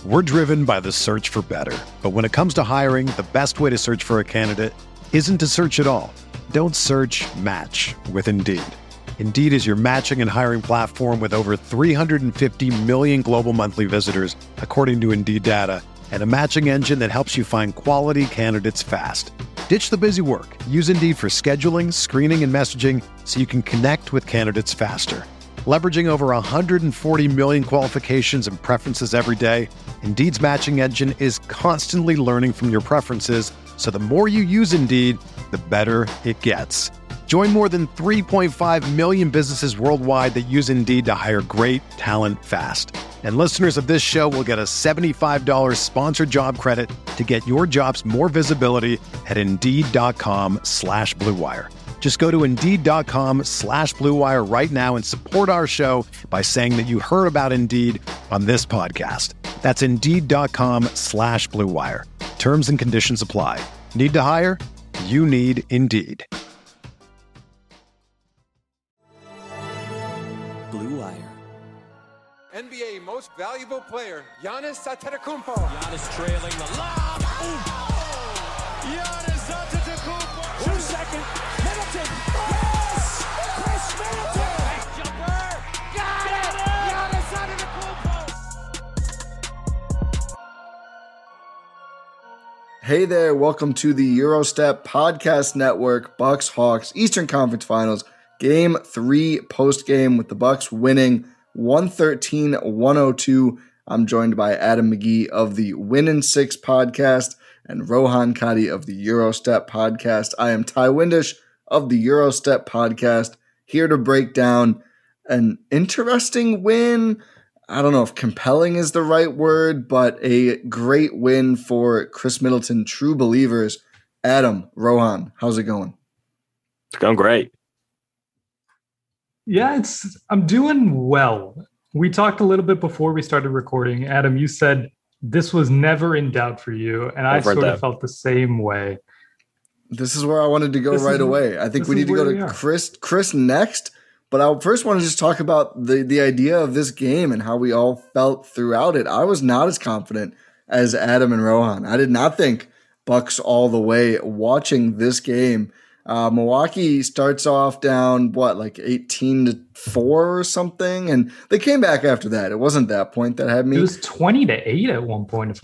We're driven by the search for better. But when it comes to hiring, the best way to search for a candidate isn't to search at all. Don't search, match with Indeed. Indeed is your matching and hiring platform with over 350 million global monthly visitors, according to Indeed data, and a matching engine that helps you find quality candidates fast. Ditch the busy work. Use Indeed for scheduling, screening, and messaging so you can connect with candidates faster. Leveraging over 140 million qualifications and preferences every day, Indeed's matching engine is constantly learning from your preferences, so the more you use Indeed, the better it gets. Join more than 3.5 million businesses worldwide that use Indeed to hire great talent fast. And listeners of this show will get a $75 sponsored job credit to get your jobs more visibility at Indeed.com/Blue Wire. Just go to Indeed.com/Blue Wire right now and support our show by saying that you heard about Indeed on this podcast. That's Indeed.com/Blue Wire. Terms and conditions apply. Need to hire? You need Indeed. Blue Wire. NBA Most Valuable Player, Giannis Antetokounmpo. Giannis trailing the lob. Giannis Antetokounmpo. 2 second. Middleton. Yes! Chris Middleton. Nice jumper. Got it. Giannis Antetokounmpo. Hey there, welcome to the Eurostep Podcast Network, Bucks Hawks Eastern Conference Finals, Game 3 post-game with the Bucks winning 113-102. I'm joined by Adam McGee of the Win in 6 podcast and Rohan Kadi of the Eurostep podcast. I am Ty Windish of the Eurostep podcast, here to break down an interesting win. I don't know if compelling is the right word, but a great win for Chris Middleton, true believers. Adam, Rohan, how's it going? It's going great. Yeah, I'm doing well. We talked a little bit before we started recording. Adam, you said this was never in doubt for you, and I sort of felt the same way. This is where I wanted to go right away. I think we need to go to Chris next, but I first want to just talk about the idea of this game and how we all felt throughout it. I was not as confident as Adam and Rohan. I did not think Bucks all the way watching this game. Milwaukee starts off down, 18-4 or something? And they came back after that. It wasn't that point that had me. It was 20-8 at one point.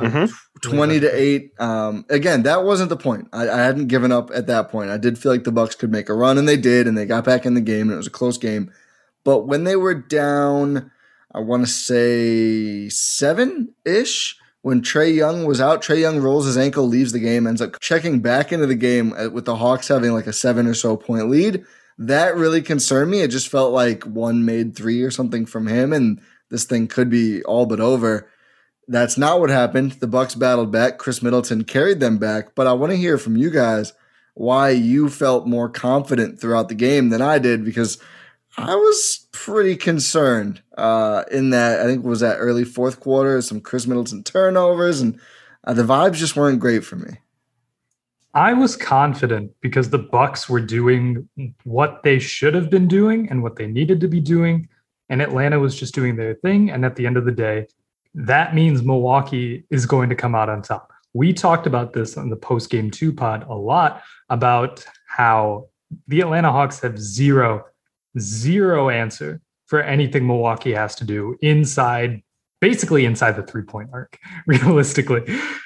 20-8. Again, that wasn't the point. I hadn't given up at that point. I did feel like the Bucks could make a run, and they did, and they got back in the game, and it was a close game. But when they were down, I want to say 7-ish, when Trae Young was out, Trae Young rolls his ankle, leaves the game, ends up checking back into the game with the Hawks having like a 7 or so point lead. That really concerned me. It just felt like one made 3 or something from him, and this thing could be all but over. That's not what happened. The Bucks battled back. Chris Middleton carried them back. But I want to hear from you guys why you felt more confident throughout the game than I did, because I was pretty concerned in that, I think it was that early fourth quarter, some Chris Middleton turnovers, and the vibes just weren't great for me. I was confident because the Bucks were doing what they should have been doing and what they needed to be doing, and Atlanta was just doing their thing. And at the end of the day, that means Milwaukee is going to come out on top. We talked about this on the post-game 2 pod a lot, about how the Atlanta Hawks have zero answer for anything Milwaukee has to do basically inside the 3-point arc, realistically.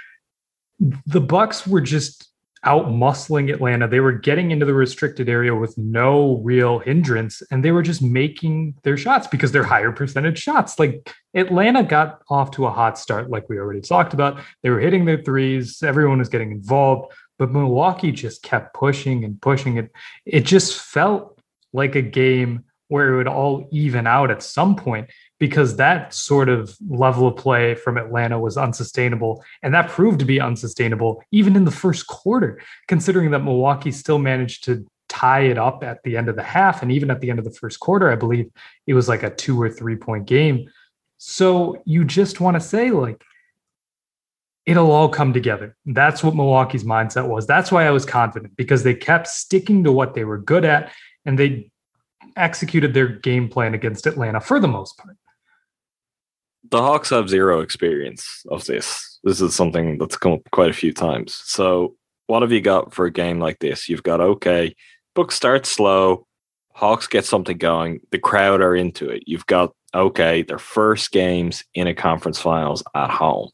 The Bucks were just out muscling Atlanta. They were getting into the restricted area with no real hindrance, and they were just making their shots because they're higher percentage shots. Like, Atlanta got off to a hot start, like we already talked about. They were hitting their threes. Everyone was getting involved, but Milwaukee just kept pushing and pushing it. It just felt like a game where it would all even out at some point, because that sort of level of play from Atlanta was unsustainable. And that proved to be unsustainable even in the first quarter, considering that Milwaukee still managed to tie it up at the end of the half. And even at the end of the first quarter, I believe it was like a 2 or 3 point game. So you just want to say, like, it'll all come together. That's what Milwaukee's mindset was. That's why I was confident, because they kept sticking to what they were good at, and they executed their game plan against Atlanta for the most part. the Hawks have zero experience of this. This is something that's come up quite a few times. So what have you got for a game like this? You've got, okay, Bucks start slow, Hawks get something going, the crowd are into it. You've got, okay, their first games in a conference finals at home.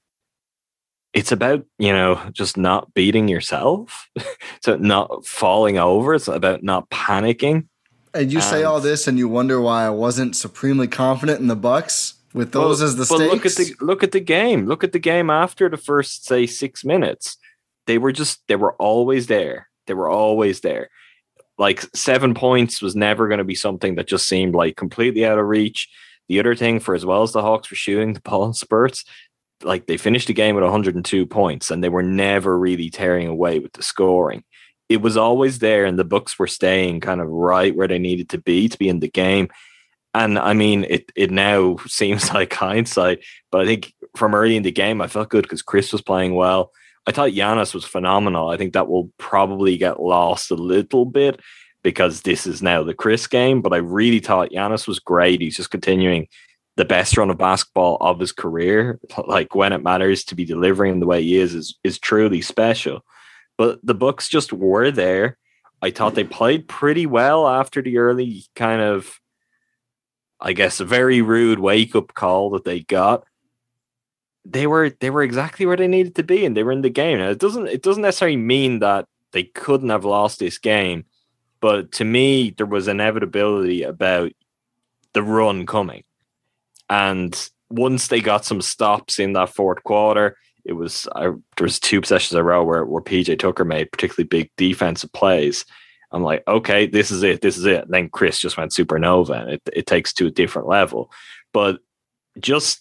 It's about, just not beating yourself, so not falling over. It's about not panicking. And you say all this and you wonder why I wasn't supremely confident in the Bucks with those as the stakes. Look at the game. Look at the game after the first, say, 6 minutes. They were always there. They were always there. Like 7 points was never going to be something that just seemed like completely out of reach. The other thing, for as well as the Hawks were shooting the ball in spurts, like they finished the game with 102 points and they were never really tearing away with the scoring. It was always there and the Bucks were staying kind of right where they needed to be in the game. And I mean, it now seems like hindsight, but I think from early in the game, I felt good because Chris was playing well. I thought Giannis was phenomenal. I think that will probably get lost a little bit because this is now the Chris game, but I really thought Giannis was great. He's just continuing the best run of basketball of his career. Like when it matters to be delivering the way he is truly special. But the Bucks just were there. I thought they played pretty well after the early kind of, I guess, a very rude wake-up call that they got. They were exactly where they needed to be, and they were in the game. Now, it doesn't necessarily mean that they couldn't have lost this game, but to me, there was inevitability about the run coming. And once they got some stops in that fourth quarter, there was 2 possessions in a row where PJ Tucker made particularly big defensive plays. I'm like, okay, this is it. And then Chris just went supernova, and it takes to a different level. But just,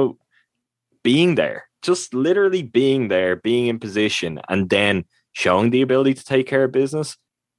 being there, just literally being there, being in position, and then showing the ability to take care of business,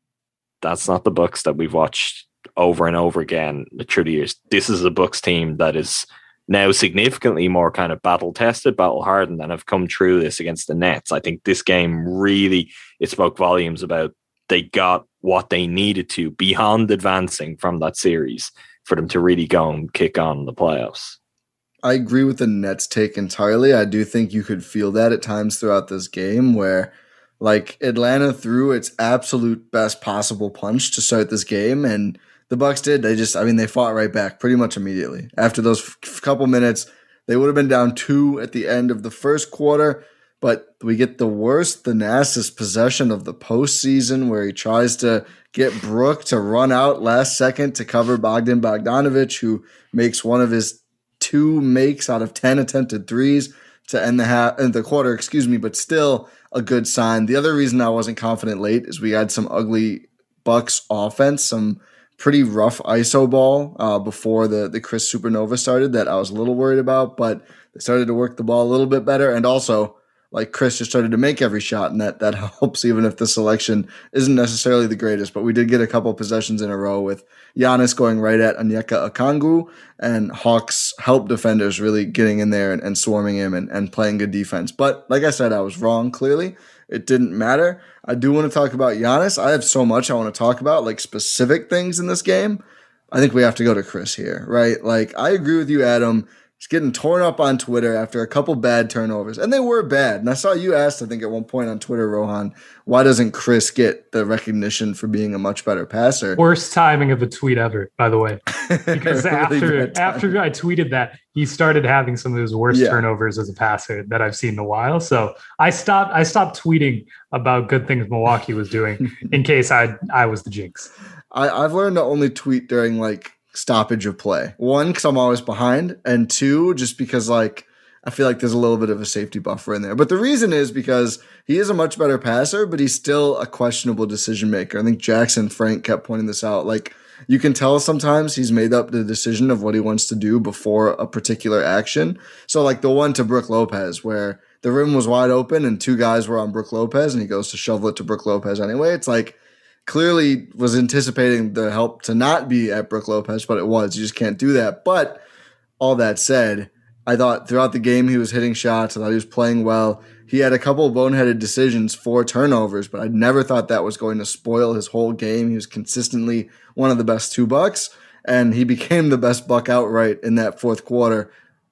that's not the Bucks that we've watched over and over again through the years. This is a Bucks team that is now significantly more kind of battle tested, battle hardened, and have come through this against the Nets. I think this game really, it spoke volumes about they got what they needed to beyond advancing from that series for them to really go and kick on in the playoffs. I agree with the Nets take entirely. I do think you could feel that at times throughout this game where like Atlanta threw its absolute best possible punch to start this game, and the Bucks did. They fought right back pretty much immediately. After those couple minutes, they would have been down 2 at the end of the first quarter, but we get the nastiest possession of the postseason where he tries to get Brook to run out last second to cover Bogdan Bogdanovic, who makes one of his 2 makes out of 10 attempted threes to end the quarter, but still a good sign. The other reason I wasn't confident late is we had some ugly Bucks offense, some pretty rough ISO ball before the Chris Supernova started that I was a little worried about, but they started to work the ball a little bit better. And also, like, Chris just started to make every shot, and that helps even if the selection isn't necessarily the greatest. But we did get a couple possessions in a row with Giannis going right at Onyeka Okongwu and Hawks help defenders really getting in there and swarming him and playing good defense. But like I said, I was wrong, clearly. It didn't matter. I do want to talk about Giannis. I have so much I want to talk about, like specific things in this game. I think we have to go to Chris here, right? Like, I agree with you, Adam. He's getting torn up on Twitter after a couple bad turnovers. And they were bad. And I saw you asked, I think at one point on Twitter, Rohan, why doesn't Chris get the recognition for being a much better passer? Worst timing of a tweet ever, by the way. Because Really after I tweeted that, he started having some of his worst turnovers as a passer that I've seen in a while. So I stopped tweeting about good things Milwaukee was doing in case I was the jinx. I've learned to only tweet during like stoppage of play. 1, because I'm always behind, and 2, just because like I feel like there's a little bit of a safety buffer in there. But the reason is because he is a much better passer, but he's still a questionable decision maker. I think Jackson Frank kept pointing this out. Like, you can tell sometimes he's made up the decision of what he wants to do before a particular action. So like the one to Brook Lopez where the rim was wide open and 2 guys were on Brook Lopez and he goes to shovel it to Brook Lopez anyway. It's like, clearly was anticipating the help to not be at Brook Lopez, but it was. You just can't do that. But all that said, I thought throughout the game he was hitting shots. I thought he was playing well. He had a couple of boneheaded decisions for turnovers, but I never thought that was going to spoil his whole game. He was consistently one of the best 2 Bucks, and he became the best Buck outright in that fourth quarter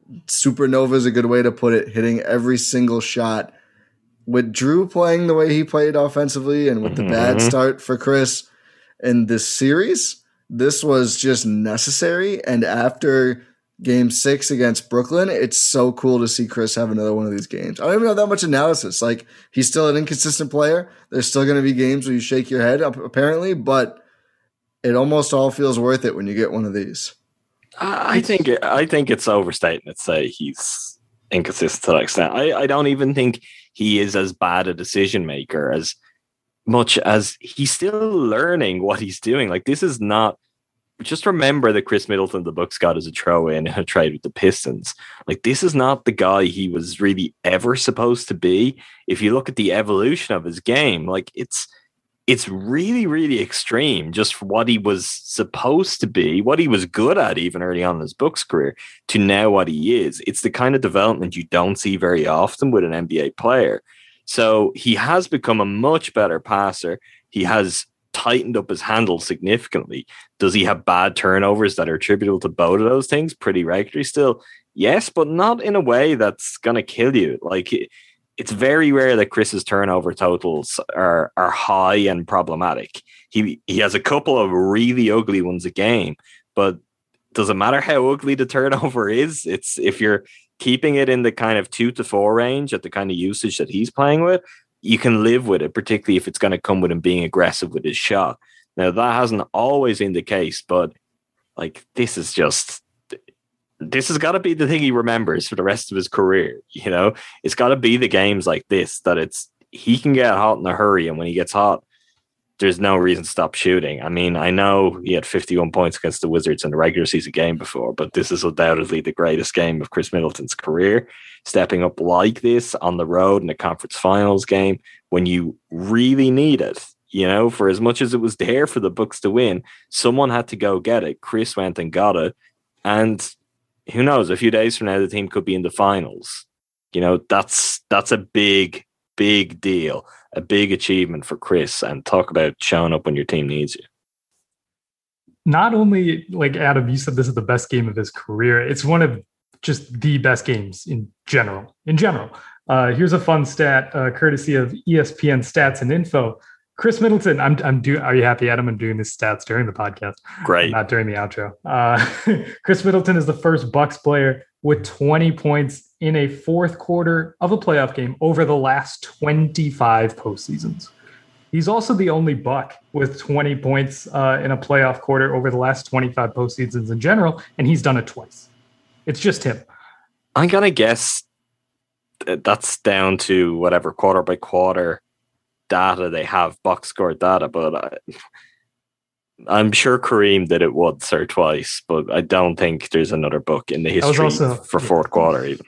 supernova is a good way to put it, hitting every single shot. With Drew playing the way he played offensively and with the bad start for Chris in this series, this was just necessary. And after Game 6 against Brooklyn, it's so cool to see Chris have another one of these games. I don't even have that much analysis. Like, he's still an inconsistent player. There's still going to be games where you shake your head, apparently, but it almost all feels worth it when you get one of these. I think it's overstating to say he's inconsistent to that extent. I don't even think he is as bad a decision maker as much as he's still learning what he's doing. Like, this is not. Just remember that Chris Middleton, the Bucks got as a throw-in in a trade with the Pistons. Like, this is not the guy he was really ever supposed to be. If you look at the evolution of his game, like, it's really, really extreme just for what he was supposed to be, what he was good at even early on in his Bucks career, to now what he is. It's the kind of development you don't see very often with an NBA player. So he has become a much better passer. He has tightened up his handle significantly. Does he have bad turnovers that are attributable to both of those things pretty regularly still? Yes, but not in a way that's going to kill you. Like, it's very rare that Chris's turnover totals are high and problematic. He has a couple of really ugly ones a game, but doesn't matter how ugly the turnover is. It's if you're keeping it in the kind of 2 to 4 range at the kind of usage that he's playing with, you can live with it, particularly if it's going to come with him being aggressive with his shot. Now, that hasn't always been the case, but like, this has got to be the thing he remembers for the rest of his career. You know, it's got to be the games like this that he can get hot in a hurry. And when he gets hot, there's no reason to stop shooting. I mean, I know he had 51 points against the Wizards in the regular season game before, but this is undoubtedly the greatest game of Chris Middleton's career. Stepping up like this on the road in a conference finals game when you really need it, you know, for as much as it was there for the Bucks to win, someone had to go get it. Chris went and got it. And who knows, a few days from now, the team could be in the finals. You know, that's a big, big deal, a big achievement for Chris. And talk about showing up when your team needs you. Not only, like Adam, you said this is the best game of his career. It's one of just the best games in general. Here's a fun stat, courtesy of ESPN Stats and Info. Chris Middleton, are you happy, Adam? I'm doing these stats during the podcast. Great. Not during the outro. Chris Middleton is the first Bucks player with 20 points in a fourth quarter of a playoff game over the last 25 postseasons. He's also the only Buck with 20 points in a playoff quarter over the last 25 postseasons in general, and he's done it twice. It's just him. I'm going to guess that's down to whatever quarter by quarter data they have, box score data, but I'm sure Kareem did it once or twice, but I don't think there's another book in the history for fourth quarter even.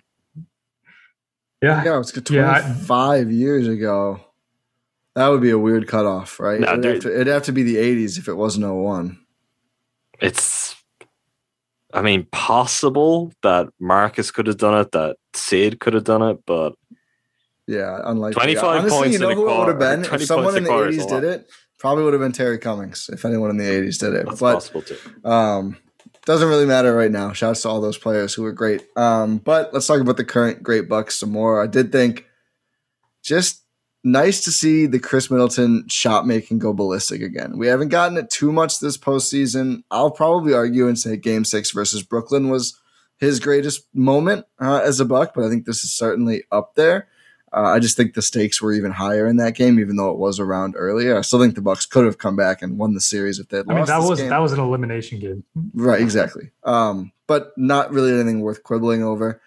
Yeah, it was 25 years ago. That would be a weird cutoff, right? No, it'd have to be the 80s if it wasn't 01. It's, I mean, possible that Marcus could have done it, that Sid could have done it, but yeah, unlikely. 25 Honestly, points you know in a who quarter. it would have been? If someone in the 80s did it, probably would have been Terry Cummings, if anyone in the 80s did it. That's but possible too. Doesn't really matter right now. Shouts to all those players who were great. But let's talk about the current great Bucks some more. I did think just nice to see the Chris Middleton shot making go ballistic again. We haven't gotten it too much this postseason. I'll probably argue and say Game 6 versus Brooklyn was his greatest moment as a Buck, but I think this is certainly up there. I just think the stakes were even higher in that game, even though it was around earlier. I still think the Bucks could have come back and won the series if they had lost. That was an elimination game, right? Exactly, but not really anything worth quibbling over.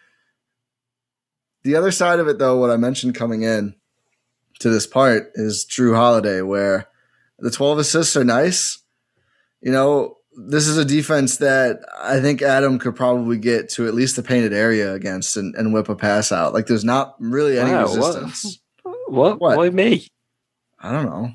The other side of it, though, what I mentioned coming in to this part is Drew Holiday, where the 12 assists are nice. You know, this is a defense that I think Adam could probably get to at least the painted area against and whip a pass out. Like, there's not really any resistance. What? Why me? I don't know.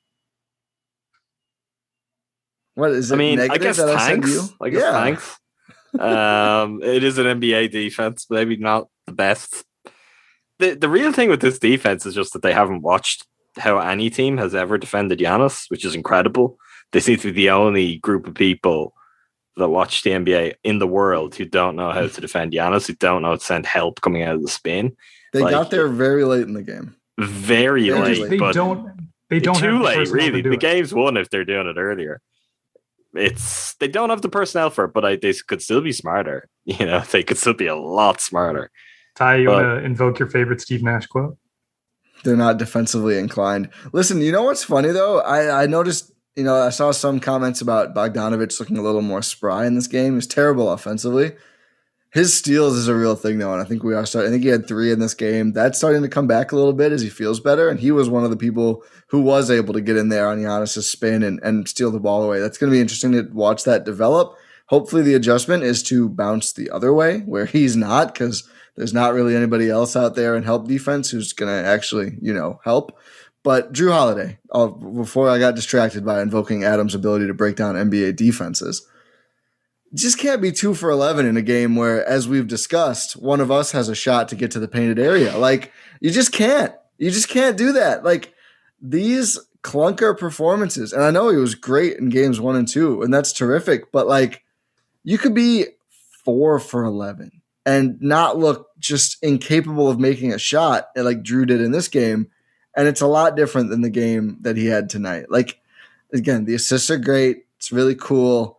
What is it? I mean, I negative guess that thanks. I said you? I guess thanks. It is an NBA defense, maybe not the best. The real thing with this defense is just that they haven't watched how any team has ever defended Giannis, which is incredible. They seem to be the only group of people that watch the NBA in the world who don't know how to defend Giannis, who don't know how to send help coming out of the spin. They got there very late in the game. Very late. They but don't. They don't too have the late. personnel Really, to do the it. game's won if they're doing it earlier. They don't have the personnel for it, but they could still be smarter. You know, they could still be a lot smarter. Ty, you want to invoke your favorite Steve Nash quote? They're not defensively inclined. Listen, you know what's funny though? I noticed, I saw some comments about Bogdanovich looking a little more spry in this game. He's terrible offensively. His steals is a real thing though, and I think I think he had 3 in this game. That's starting to come back a little bit as he feels better, and he was one of the people who was able to get in there on Giannis' spin and steal the ball away. That's going to be interesting to watch that develop. Hopefully the adjustment is to bounce the other way where he's not, because there's not really anybody else out there in help defense who's going to actually, help. But Drew Holiday, before I got distracted by invoking Adam's ability to break down NBA defenses, just can't be 2 for 11 in a game where, as we've discussed, one of us has a shot to get to the painted area. Like, you just can't. You just can't do that. Like, these clunker performances, and I know he was great in games 1 and 2, and that's terrific, but, like, you could be 4 for 11 and not look just incapable of making a shot like Drew did in this game, and it's a lot different than the game that he had tonight. Like, again, the assists are great. It's really cool.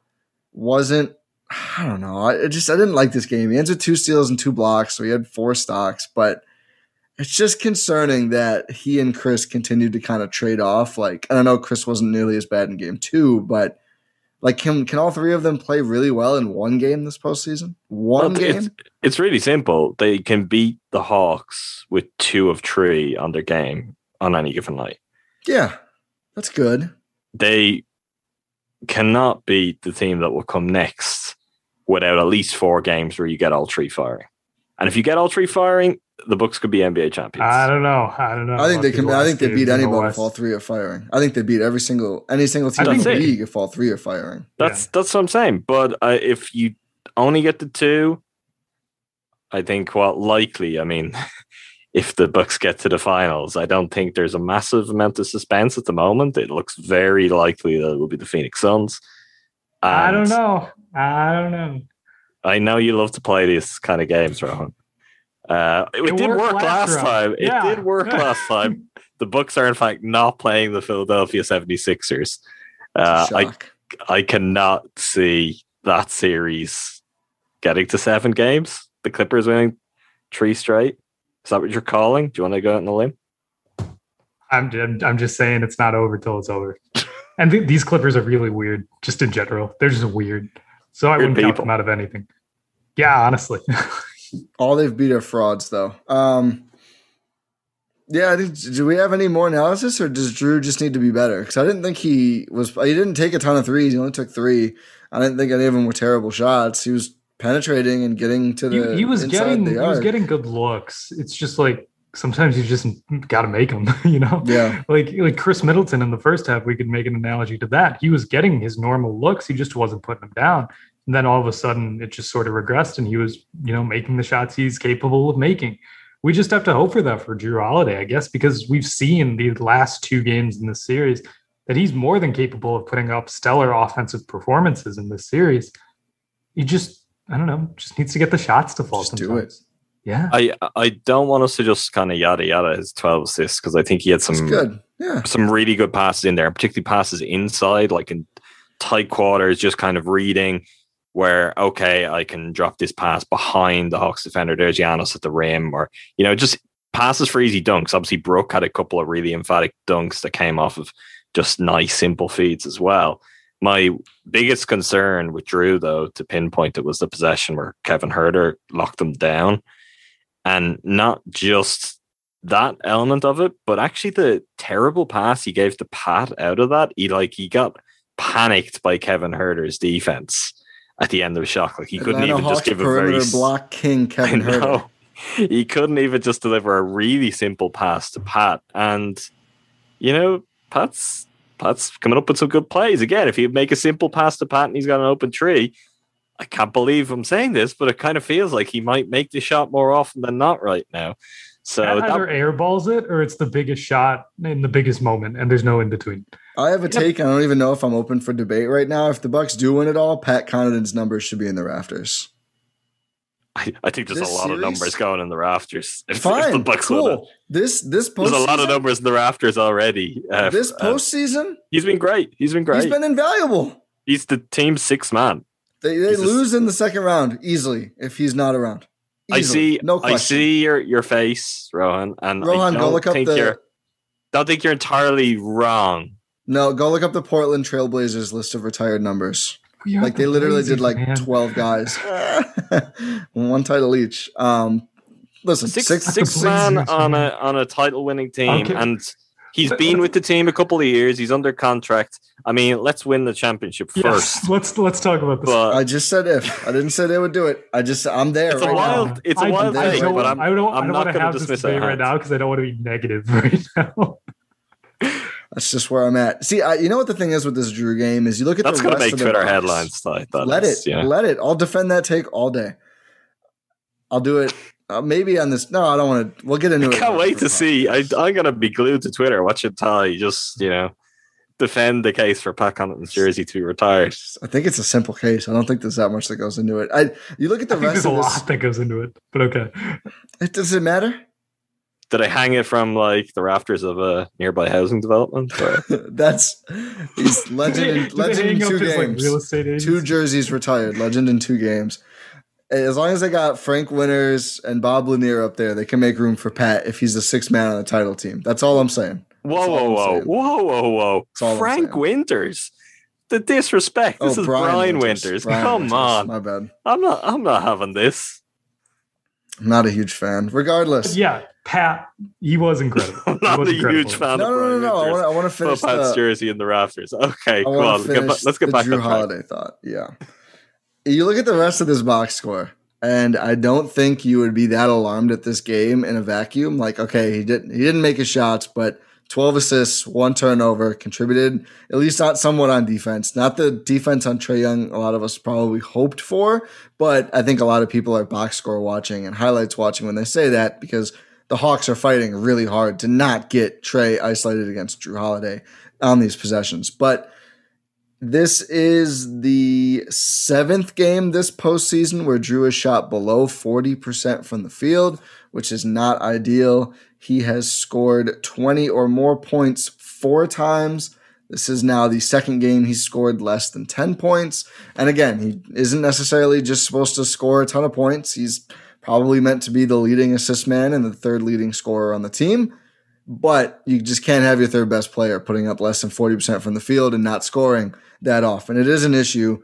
I don't know. I didn't like this game. He ends with 2 steals and 2 blocks, so he had 4 stocks. But it's just concerning that he and Chris continued to kind of trade off. Like, I don't know, Chris wasn't nearly as bad in game 2, but like, can all 3 of them play really well in one game this postseason? One game? It's really simple. They can beat the Hawks with 2 of 3 on their game on any given night. Yeah, that's good. They cannot beat the team that will come next without at least 4 games where you get all 3 firing. And if you get all 3 firing, the Bucks could be NBA champions. I don't know. I think they can. I think they beat anybody if all 3 are firing. I think they beat any single team in the league if all 3 are firing. That's what I'm saying. But if you only get the 2, I think likely. I mean, if the Bucks get to the finals, I don't think there's a massive amount of suspense at the moment. It looks very likely that it will be the Phoenix Suns. I don't know. I know you love to play these kind of games, Rohan. It did work last time. It did work last time. The Bucks are, in fact, not playing the Philadelphia 76ers. I cannot see that series getting to 7 games. The Clippers winning 3 straight. Is that what you're calling? Do you want to go out on a limb? I'm just saying it's not over till it's over. And these Clippers are really weird, just in general. They're just weird. So I wouldn't count them out of anything. Yeah, honestly. All they've beat are frauds, though. Yeah, do we have any more analysis, or does Drew just need to be better? Because I didn't think he didn't take a ton of threes. He only took 3. I didn't think any of them were terrible shots. He was penetrating and getting to the he was getting good looks. It's just like sometimes you just got to make them, Yeah. Like Chris Middleton in the first half, we could make an analogy to that. He was getting his normal looks. He just wasn't putting them down. And then all of a sudden it just sort of regressed and he was, making the shots he's capable of making. We just have to hope for that for Drew Holiday, I guess, because we've seen the last 2 games in this series that he's more than capable of putting up stellar offensive performances in this series. He just needs to get the shots to fall. Just sometimes. do it. Yeah. I don't want us to just kind of yada his 12 assists, because I think he had some really good passes in there, particularly passes inside, like in tight quarters, just kind of reading where, okay, I can drop this pass behind the Hawks defender. There's Giannis at the rim, or, just passes for easy dunks. Obviously, Brooke had a couple of really emphatic dunks that came off of just nice, simple feeds as well. My biggest concern with Drew, though, to pinpoint it, was the possession where Kevin Huerter locked them down. And not just that element of it, but actually the terrible pass he gave to Pat out of that. He got panicked by Kevin Huerter's defense at the end of the shot. Like, he couldn't even just give a very block king Kevin Huerter. He couldn't even just deliver a really simple pass to Pat. And Pat's coming up with some good plays. Again, if he'd make a simple pass to Pat and he's got an open 3, I can't believe I'm saying this, but it kind of feels like he might make the shot more often than not right now. So either airballs it or it's the biggest shot in the biggest moment, and there's no in between. I have a take. I don't even know if I'm open for debate right now. If the Bucks do win it all, Pat Connaughton's numbers should be in the rafters. I think there's a lot of numbers going in the rafters. If Fine, the Bucks cool. win it. This postseason, there's a lot of numbers in the rafters already. This postseason, he's been great. He's been invaluable. He's the team's sixth man. They lose in the second round easily if he's not around. Easily. I see your face, Rohan, and Rohan, go look up don't think you're entirely wrong. No, go look up the Portland Trailblazers list of retired numbers. Like they literally did like 12 guys, one title each. Listen, six man on a title winning team, and he's been with the team a couple of years. He's under contract. I mean, let's win the championship first. Let's talk about this. But I just said if. I didn't say they would do it. I'm there. It's a wild take, but I'm not going to dismiss it right now because I don't want to be negative right now. That's just where I'm at. See, you know what the thing is with this Drew game is you look at that's going to make Twitter headlines. Let it. I'll defend that take all day. I'll do it. Maybe on this. No, I don't want to. We'll get into it. I can't wait to see. I'm going to be glued to Twitter watching Ty just, defend the case for Pat Connaughton's jersey to be retired. I think it's a simple case. I don't think there's that much that goes into it. You look at the rest of this. There's a lot that goes into it, but okay. Does it matter? Did I hang it from like the rafters of a nearby housing development? He's legend in 2 games. Like real estate agents? 2 jerseys retired. Legend in 2 games. As long as they got Frank Winters and Bob Lanier up there, they can make room for Pat if he's the 6th man on the title team. That's all I'm saying. Whoa. Frank Winters. The disrespect. This is Brian Winters. Come on. My bad. I'm not having this. I'm not a huge fan. Regardless. Yeah, Pat, he was incredible. I'm not a huge fan of Brian Winters. I want to finish Pat's jersey in the rafters. Okay, come on. Let's get back to Drew Holiday thought. Yeah. You look at the rest of this box score, and I don't think you would be that alarmed at this game in a vacuum. Like, okay, he didn't make his shots, but 12 assists, 1 turnover, contributed, at least not somewhat on defense. Not the defense on Trae Young a lot of us probably hoped for, but I think a lot of people are box score watching and highlights watching when they say that because the Hawks are fighting really hard to not get Trae isolated against Drew Holiday on these possessions. But this is the 7th game this postseason where Drew has shot below 40% from the field, which is not ideal. He has scored 20 or more points 4 times. This is now the 2nd game he's scored less than 10 points. And again, he isn't necessarily just supposed to score a ton of points. He's probably meant to be the leading assist man and the 3rd leading scorer on the team. But you just can't have your 3rd best player putting up less than 40% from the field and not scoring that often. It is an issue.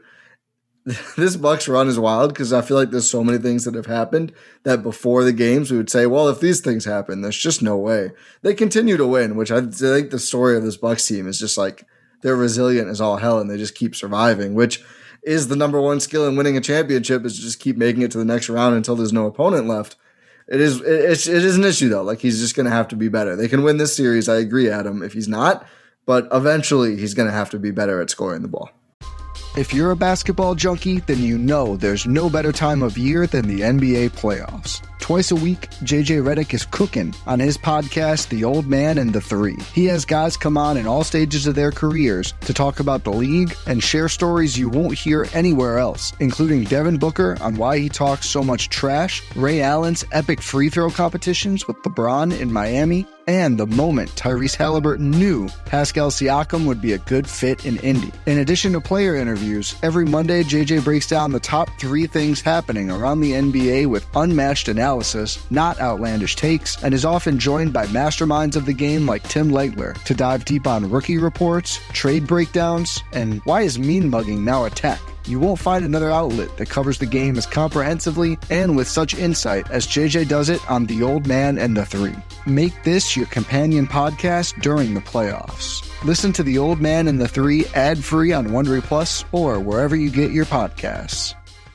This Bucks run is wild because I feel like there's so many things that have happened that before the games we would say, well, if these things happen, there's just no way. They continue to win, which I think the story of this Bucks team is just like they're resilient as all hell and they just keep surviving, which is the number one skill in winning a championship is just keep making it to the next round until there's no opponent left. It is an issue though. Like he's just going to have to be better. They can win this series. I agree, Adam, if he's not, but eventually he's going to have to be better at scoring the ball. If you're a basketball junkie, then you know there's no better time of year than the NBA playoffs. Twice a week, JJ Redick is cooking on his podcast, The Old Man and the Three. He has guys come on in all stages of their careers to talk about the league and share stories you won't hear anywhere else, including Devin Booker on why he talks so much trash, Ray Allen's epic free throw competitions with LeBron in Miami, and the moment Tyrese Halliburton knew Pascal Siakam would be a good fit in Indy. In addition to player interviews, every Monday JJ breaks down the top 3 things happening around the NBA with unmatched analysis, not outlandish takes, and is often joined by masterminds of the game like Tim Legler to dive deep on rookie reports, trade breakdowns, and why is mean mugging now a tech? You won't find another outlet that covers the game as comprehensively and with such insight as JJ does it on The Old Man and the Three. Make this your companion podcast during the playoffs. Listen to The Old Man and the Three ad-free on Wondery Plus or wherever you get your podcasts.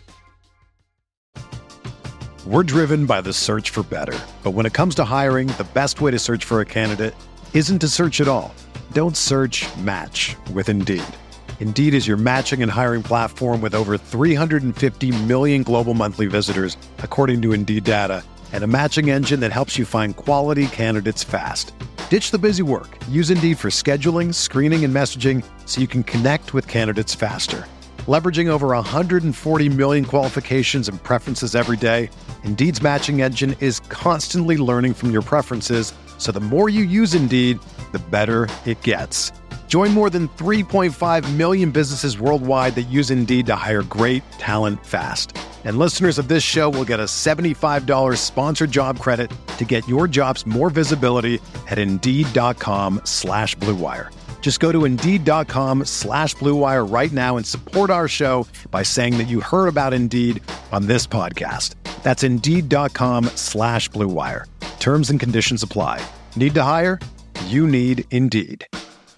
We're driven by the search for better. But when it comes to hiring, the best way to search for a candidate isn't to search at all. Don't search, match with Indeed. Indeed is your matching and hiring platform with over 350 million global monthly visitors, according to Indeed data, and a matching engine that helps you find quality candidates fast. Ditch the busy work. Use Indeed for scheduling, screening, and messaging so you can connect with candidates faster. Leveraging over 140 million qualifications and preferences every day, Indeed's matching engine is constantly learning from your preferences, so the more you use Indeed, the better it gets. Join more than 3.5 million businesses worldwide that use Indeed to hire great talent fast. And listeners of this show will get a $75 sponsored job credit to get your jobs more visibility at Indeed.com/Blue Wire. Just go to Indeed.com/Blue Wire right now and support our show by saying that you heard about Indeed on this podcast. That's Indeed.com/Blue Wire. Terms and conditions apply. Need to hire? You need Indeed.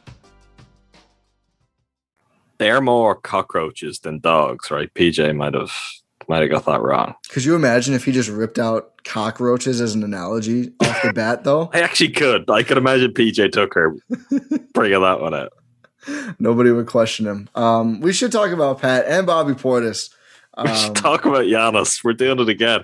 They're more cockroaches than dogs, right? PJ might have got that wrong. Could you imagine if he just ripped out cockroaches as an analogy off the bat, though? I actually could. I could imagine PJ Tucker bringing that one out. Nobody would question him. We should talk about Pat and Bobby Portis. We should talk about Giannis. We're doing it again.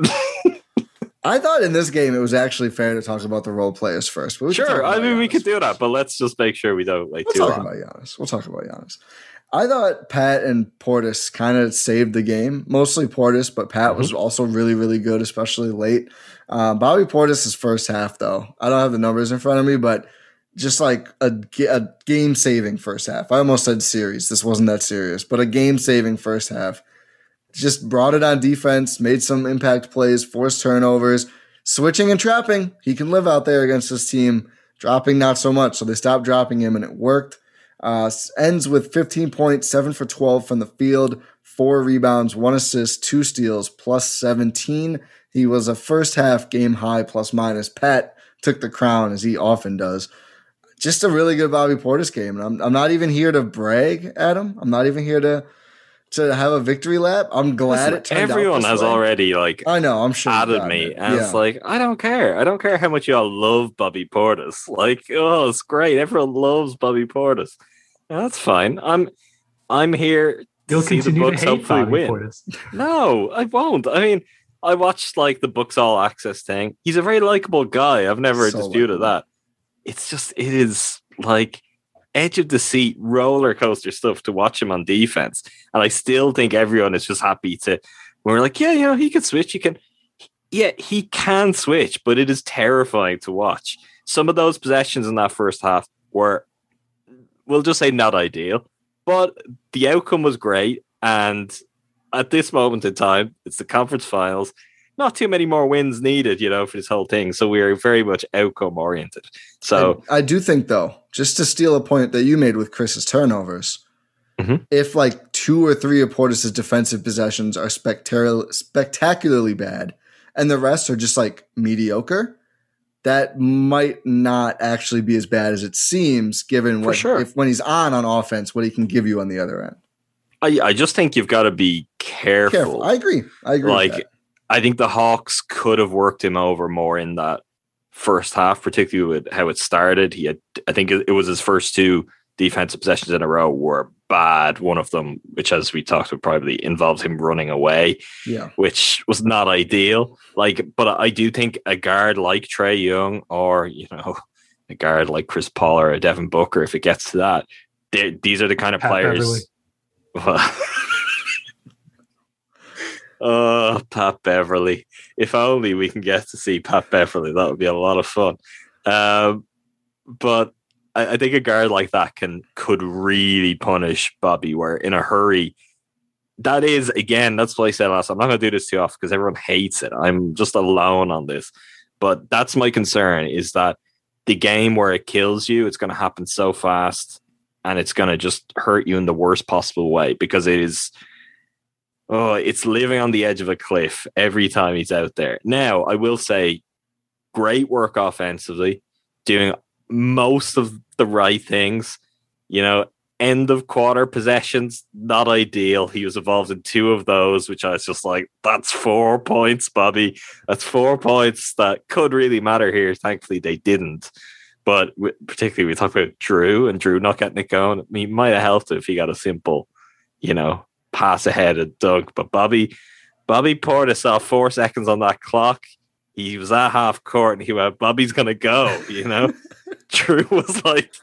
I thought in this game it was actually fair to talk about the role players first. But sure, I mean, we could do that, but let's just make sure we don't We'll talk about Giannis. I thought Pat and Portis kind of saved the game, mostly Portis, but Pat was also really, really good, especially late. Bobby Portis' first half, though, I don't have the numbers in front of me, but just like a game-saving first half. I almost said series. This wasn't that serious, but a game-saving first half. Just brought it on defense, made some impact plays, forced turnovers, switching and trapping. He can live out there against this team. Dropping, not so much. So they stopped dropping him, and it worked. Ends with 15 points, 7 for 12 from the field, 4 rebounds, 1 assist, 2 steals, plus 17. He was a first half game high plus minus. Pat took the crown, as he often does. Just a really good Bobby Portis game. And I'm not even here to brag at him. I'm not even here to have a victory lap. I'm glad it turned out everyone has way. already I know, I'm sure added me, and it's like, I don't care. I don't care how much y'all love Bobby Portis. Like, oh, it's great. Everyone loves Bobby Portis. That's fine. I'm here to see the Bucks hopefully win. Portis. No, I won't. I mean, I watched like the Bucks All Access thing. He's a very likable guy. I've never disputed that. It is like edge of the seat roller coaster stuff to watch him on defense. And I still think everyone is just happy we're like, yeah, he can switch. He can switch, but it is terrifying to watch. Some of those possessions in that first half were, we'll just say, not ideal, but the outcome was great. And at this moment in time, it's the conference finals. Not too many more wins needed, for this whole thing. So we are very much outcome oriented. So I do think, though, just to steal a point that you made with Chris's turnovers, if like 2 or 3 of Portis' defensive possessions are spectacularly bad and the rest are just like mediocre, that might not actually be as bad as it seems, given when he's on offense, what he can give you on the other end. I just think you've got to be careful. I agree. Like, with that. I think the Hawks could have worked him over more in that first half, particularly with how it started. I think it was his first 2 defensive possessions in a row were bad. One of them, which, as we talked about, probably involved him running away, which was not ideal. But I do think a guard like Trae Young, or a guard like Chris Paul or a Devin Booker, if it gets to that, these are the kind of players. Pat Beverly. If only we can get to see Pat Beverly. That would be a lot of fun. But I think a guard like that could really punish Bobby, where in a hurry. That is, again, that's what I said last time. I'm not going to do this too often because everyone hates it. I'm just alone on this. But that's my concern, is that the game where it kills you, it's going to happen so fast and it's going to just hurt you in the worst possible way, because it is... it's living on the edge of a cliff every time he's out there. Now, I will say, great work offensively, doing most of the right things. End of quarter possessions, not ideal. He was involved in 2 of those, which I was just like, that's 4 points, Bobby. That's 4 points that could really matter here. Thankfully, they didn't. But particularly, we talk about Drew not getting it going. I mean, it might have helped if he got a simple, pass ahead and dunk. But Bobby Portis saw 4 seconds on that clock. he was at half court and he went, Bobby's gonna go, you know? Drew was like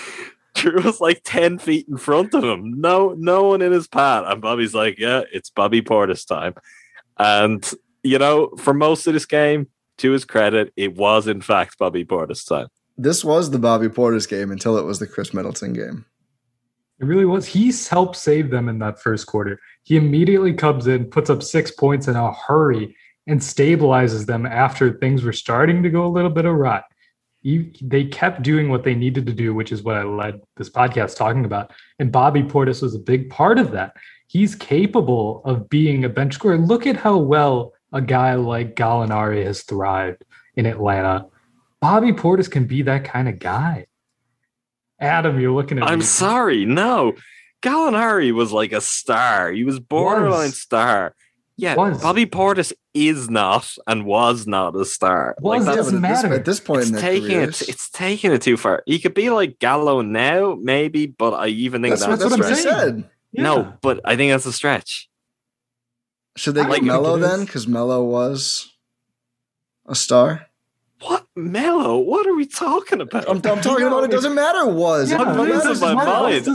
10 feet in front of him. No one in his path. And Bobby's like, yeah, it's Bobby Portis time. And, you know, for most of this game, to his credit, it was in fact Bobby Portis time. This was the Bobby Portis game until it was the Chris Middleton game. It really was. He's helped save them in that first quarter. He immediately comes in, puts up 6 points in a hurry, and stabilizes them after things were starting to go a little bit awry. They kept doing what they needed to do, which is what I led this podcast talking about. And Bobby Portis was a big part of that. He's capable of being a bench scorer. Look at how well a guy like Gallinari has thrived in Atlanta. Bobby Portis can be that kind of guy. Adam, you're looking at I'm me. sorry, no. Gallinari was like a star. He was borderline star. Yeah, Bobby Portis is not and was not a star. Doesn't matter. At this point in their careers. It's taking it too far. He could be like Gallo now, maybe, but I even think that's what I said. Yeah. No, but I think that's a stretch. Should they get Melo then? Because Melo was a star. What Melo? What are we talking about? I'm talking about. It doesn't matter. Was I'm losing my mind.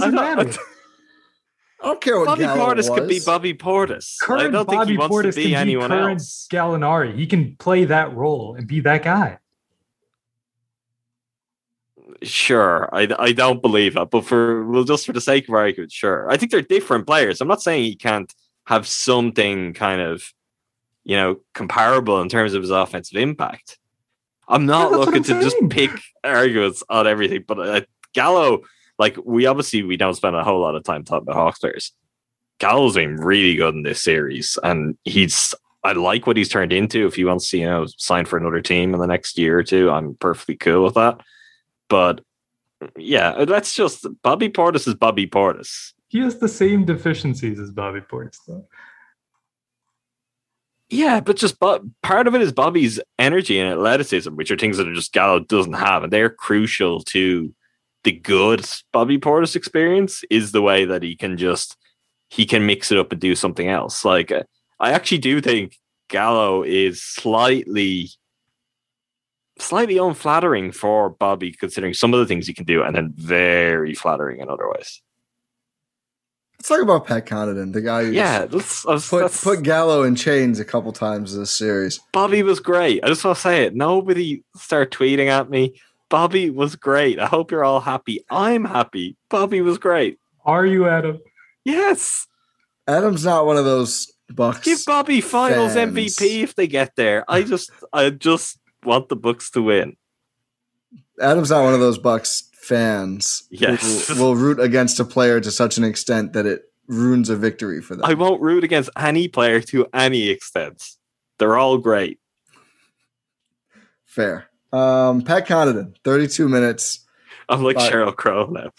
I don't care what Bobby Portis could be Bobby Portis. Current I don't Bobby think he wants Portis to be anyone current else. Gallinari. He can play that role and be that guy. Sure, I don't believe that, but for the sake of argument, sure. I think they're different players. I'm not saying he can't have something kind of, you know, comparable in terms of his offensive impact. I'm not looking to just pick arguments on everything, but Gallo, like we don't spend a whole lot of time talking about Hawks players. Gallo's been really good in this series, and I like what he's turned into. If he wants to, you know, sign for another team in the next year or two, I'm perfectly cool with that. But yeah, that's just Bobby Portis is Bobby Portis. He has the same deficiencies as Bobby Portis, though. Yeah, but just part of it is Bobby's energy and athleticism, which are things that are just Gallo doesn't have, and they're crucial to the good Bobby Portis experience. Is the way that he can mix it up and do something else. Like I actually do think Gallo is slightly unflattering for Bobby, considering some of the things he can do, and then very flattering in other ways. Let's talk about Pat Connaughton, the guy who put Gallo in chains a couple times this series. Bobby was great. I just want to say it. Nobody start tweeting at me. Bobby was great. I hope you're all happy. I'm happy. Bobby was great. Are you, Adam? Yes. Adam's not one of those Bucks. Give Bobby Finals fans. MVP if they get there. I just want the Bucks to win. Adam's not one of those Bucks fans yes. who will root against a player to such an extent that it ruins a victory for them. I won't root against any player to any extent. They're all great. Fair. Pat Connaughton, 32 minutes. I'm like Sheryl Crow now.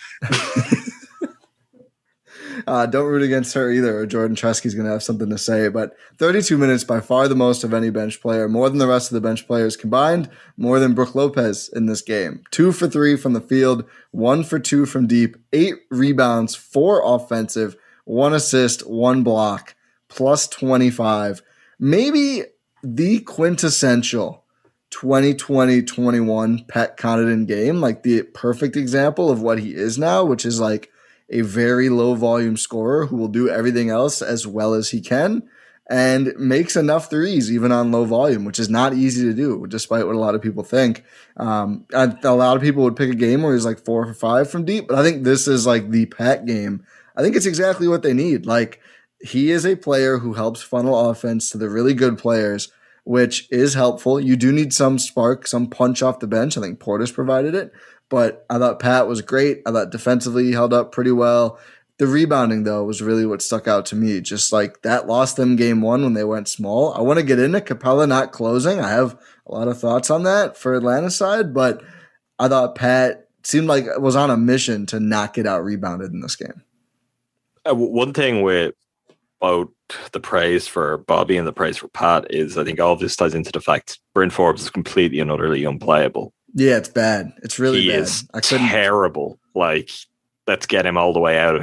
Don't root against her either, or Jordan Tresky's going to have something to say. But 32 minutes, by far the most of any bench player, more than the rest of the bench players combined, more than Brook Lopez in this game. 2 for 3 from the field, 1 for 2 from deep, 8 rebounds, 4 offensive, 1 assist, 1 block, plus 25. Maybe the quintessential 2020-21 Pat Connaughton game, like the perfect example of what he is now, which is like a very low volume scorer who will do everything else as well as he can and makes enough threes even on low volume, which is not easy to do, despite what a lot of people think. A lot of people would pick a game where he's like 4 for 5 from deep, but I think this is like the Pat game. I think it's exactly what they need. Like, he is a player who helps funnel offense to the really good players, which is helpful. You do need some spark, some punch off the bench. I think Portis provided it. But I thought Pat was great. I thought defensively he held up pretty well. The rebounding, though, was really what stuck out to me. Just like that lost them game 1 when they went small. I want to get into Capella not closing. I have a lot of thoughts on that for Atlanta's side, but I thought Pat seemed like it was on a mission to not get out rebounded in this game. One thing with about the praise for Bobby and the praise for Pat is I think all of this ties into the fact Bryn Forbes is completely and utterly unplayable. Yeah, it's bad. It's really bad. He is terrible. Like, let's get him all the way out of here.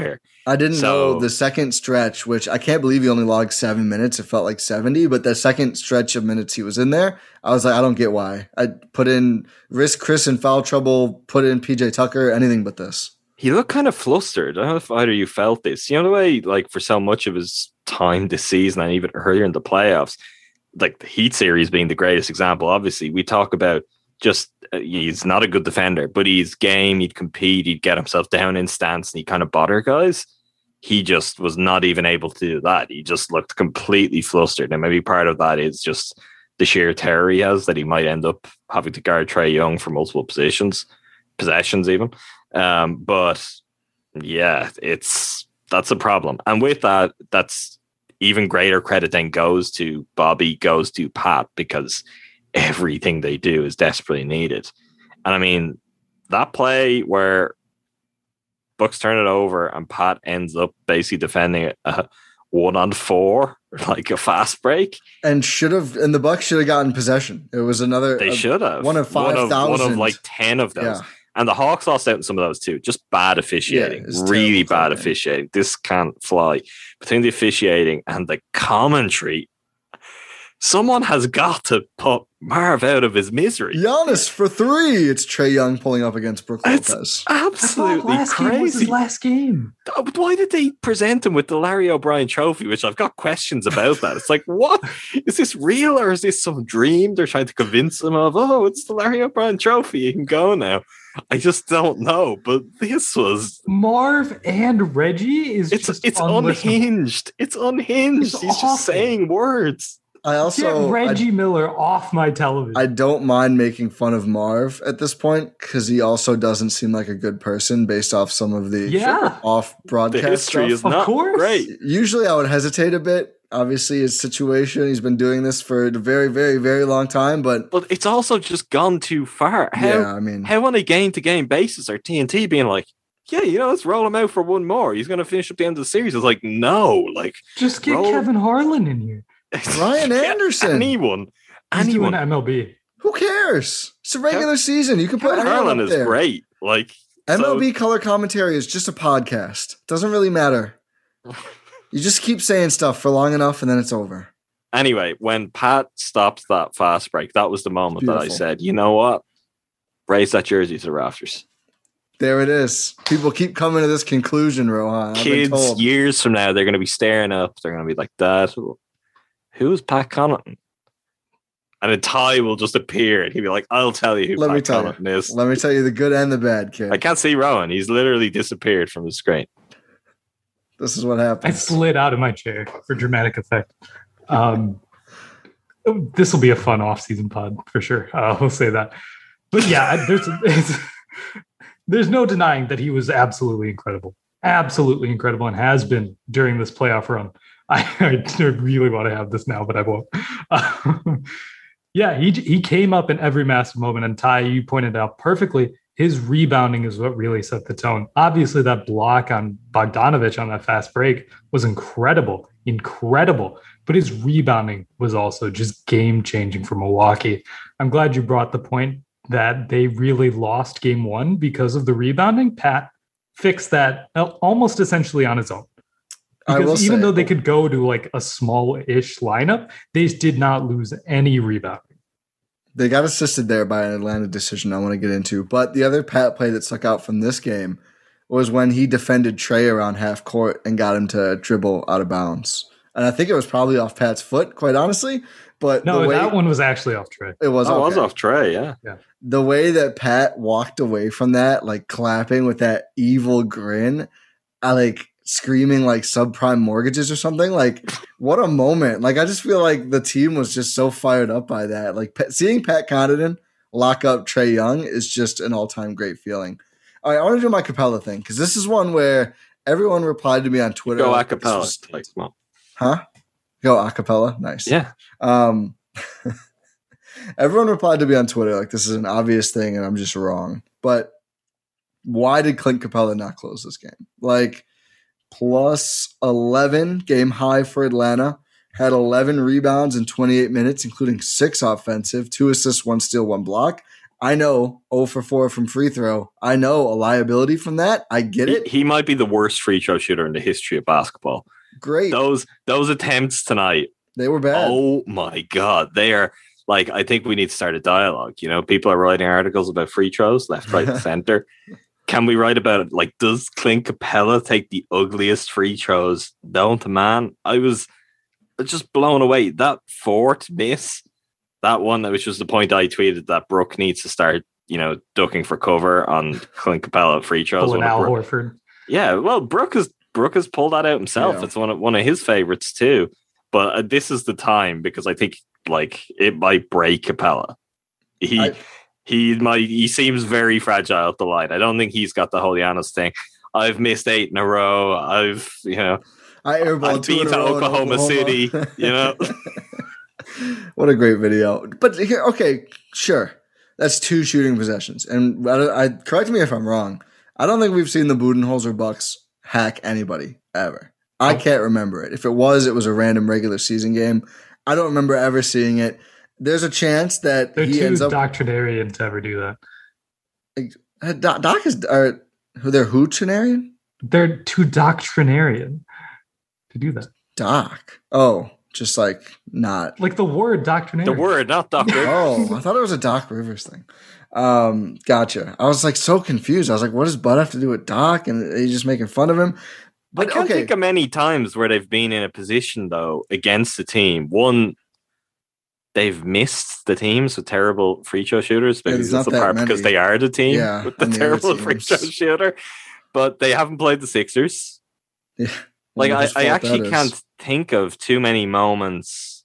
I didn't So- know the second stretch, which I can't believe he only logged 7 minutes. It felt like 70, but the second stretch of minutes he was in there, I was like, I don't get why. I put in risk Chris in foul trouble, put in PJ Tucker, anything but this. He looked kind of flustered. I don't know if either of you felt this. You know the way, like, for so much of his time this season and even earlier in the playoffs, like the Heat series being the greatest example, obviously, we talk about just he's not a good defender, but he's game, he'd compete, he'd get himself down in stance, and he'd kind of bother guys. He just was not even able to do that. He just looked completely flustered. And maybe part of that is just the sheer terror he has that he might end up having to guard Trae Young for multiple possessions even. But yeah, that's a problem. And with that, that's even greater credit then goes to Bobby, goes to Pat, because everything they do is desperately needed. And I mean, that play where Bucks turn it over and Pat ends up basically defending it 1-on-4, like a fast break. And the Bucks should have gotten possession. It was another. They should have. One of 5,000. One of like 10 of those. Yeah. And the Hawks lost out in some of those too. Just bad officiating. Yeah, really bad terrible officiating. This can't fly. Between the officiating and the commentary, someone has got to put Marv out of his misery. Giannis for 3. It's Trae Young pulling up against Brook It's Lopez. absolutely last game was crazy. his last game. Why did they present him with the Larry O'Brien trophy, which I've got questions about that. It's like, what? Is this real or is this some dream they're trying to convince him of? Oh, it's the Larry O'Brien trophy. You can go now. I just don't know. But this was... Marv and Reggie is It's just unhinged. unlistenable. It's unhinged. It's He's awful. just saying words. I also Get Reggie Miller off my television. I don't mind making fun of Marv at this point because he also doesn't seem like a good person based off some of the off The broadcast history stuff. is not course. great. Usually I would hesitate a bit. Obviously his situation, he's been doing this for a very, very, very long time, but But it's also just gone too far. How on a game-to-game basis are TNT being like, yeah, let's roll him out for one more. He's going to finish up the end of the series. It's like, no. Like, Just get roll- Kevin Harlan in here. Ryan Get Anderson. Anyone. He's doing Anyone. MLB. Who cares? It's a regular season. You can put Kevin anyone Harlan up is there. great. Like, MLB color commentary is just a podcast. Doesn't really matter. You just keep saying stuff for long enough and then it's over. Anyway, when Pat stopped that fast break, that was the moment that I Beautiful. said, you know what? Raise that jersey to the rafters. There it is. People keep coming to this conclusion, Rohan. I've been Kids, told. years from now, they're going to be staring up. They're going to be like, Dad, who's Pat Connaughton? And then Ty will just appear and he'll be like, I'll tell you who Let me Pat tell you. Connaughton is. Let me tell you the good and the bad, kid. I can't see Rowan. He's literally disappeared from the screen. This is what I happens. slid out of my chair for dramatic effect. This will be a fun off-season pod for sure. We'll say that. But yeah, there's no denying that he was absolutely incredible, and has been during this playoff run. I really want to have this now, but I won't. Yeah, he came up in every massive moment, and Ty, you pointed out perfectly. His rebounding is what really set the tone. Obviously, that block on Bogdanovich on that fast break was incredible. But his rebounding was also just game-changing for Milwaukee. I'm glad you brought the point that they really lost game one because of the rebounding. Pat fixed that almost essentially on his own. Because even though they could go to like a small-ish lineup, they did not lose any rebounding. They got assisted there by an Atlanta decision I want to get into. But the other Pat play that stuck out from this game was when he defended Trae around half court and got him to dribble out of bounds. And I think it was probably off Pat's foot, quite honestly. But no, that one was actually off Trae. It was, was off Trae, yeah. The way that Pat walked away from that, like clapping with that evil grin, I like screaming like subprime mortgages or something. Like, what a moment. Like, I just feel like the team was just so fired up by that. Like, seeing Pat Connaughton lock up Trae Young is just an all-time great feeling. All right, I want to do my Capella thing because this is one where everyone replied to me on Twitter. Go like, acapella. Like, come on. Huh? Go acapella? Nice. Yeah. Everyone replied to me on Twitter like this is an obvious thing and I'm just wrong. But why did Clint Capella not close this game? Like, plus 11 game high for Atlanta, had 11 rebounds in 28 minutes, including 6 offensive, 2 assists, 1 steal, 1 block. I know 0 for 4 from free throw. I know a liability from that. I get it. He might be the worst free throw shooter in the history of basketball. Great. Those attempts tonight. They were bad. Oh my God. They are like, I think we need to start a dialogue. You know, people are writing articles about free throws, left, right, and center. Can we write about it? Like, does Clint Capella take the ugliest free throws known to man? I was just blown away. That fourth miss, that one, which was the point I tweeted that Brooke needs to start, ducking for cover on Clint Capella free throws. Pulling Al Horford. Yeah, well, Brooke has pulled that out himself. Yeah. It's one of his favorites too. But this is the time because I think it might break Capella. He seems very fragile at the line. I don't think he's got the whole Giannis thing. I've missed 8 in a row. I've airballed 2 been to Oklahoma City. What a great video. But here, okay, sure. That's 2 shooting possessions. And I correct me if I'm wrong. I don't think we've seen the Budenholzer Bucks hack anybody ever. I can't remember it. If it was a random regular season game. I don't remember ever seeing it. There's a chance that they're he ends up doctrinarian to ever do that. Doc is they're hoochinarian? They're too doctrinarian to do that. Doc. Oh, just like not like the word doctrinarian. The word, not Doc Rivers. Oh, I thought it was a Doc Rivers thing. Gotcha. I was like so confused. I was like, what does Bud have to do with Doc? And he's just making fun of him. But I can't think of many times where they've been in a position though against the team. One, they've missed the teams with terrible free throw shooters. Maybe that's the part because they are the team with the terrible free throw shooter. But they haven't played the Sixers. Yeah. Like I actually can't think of too many moments.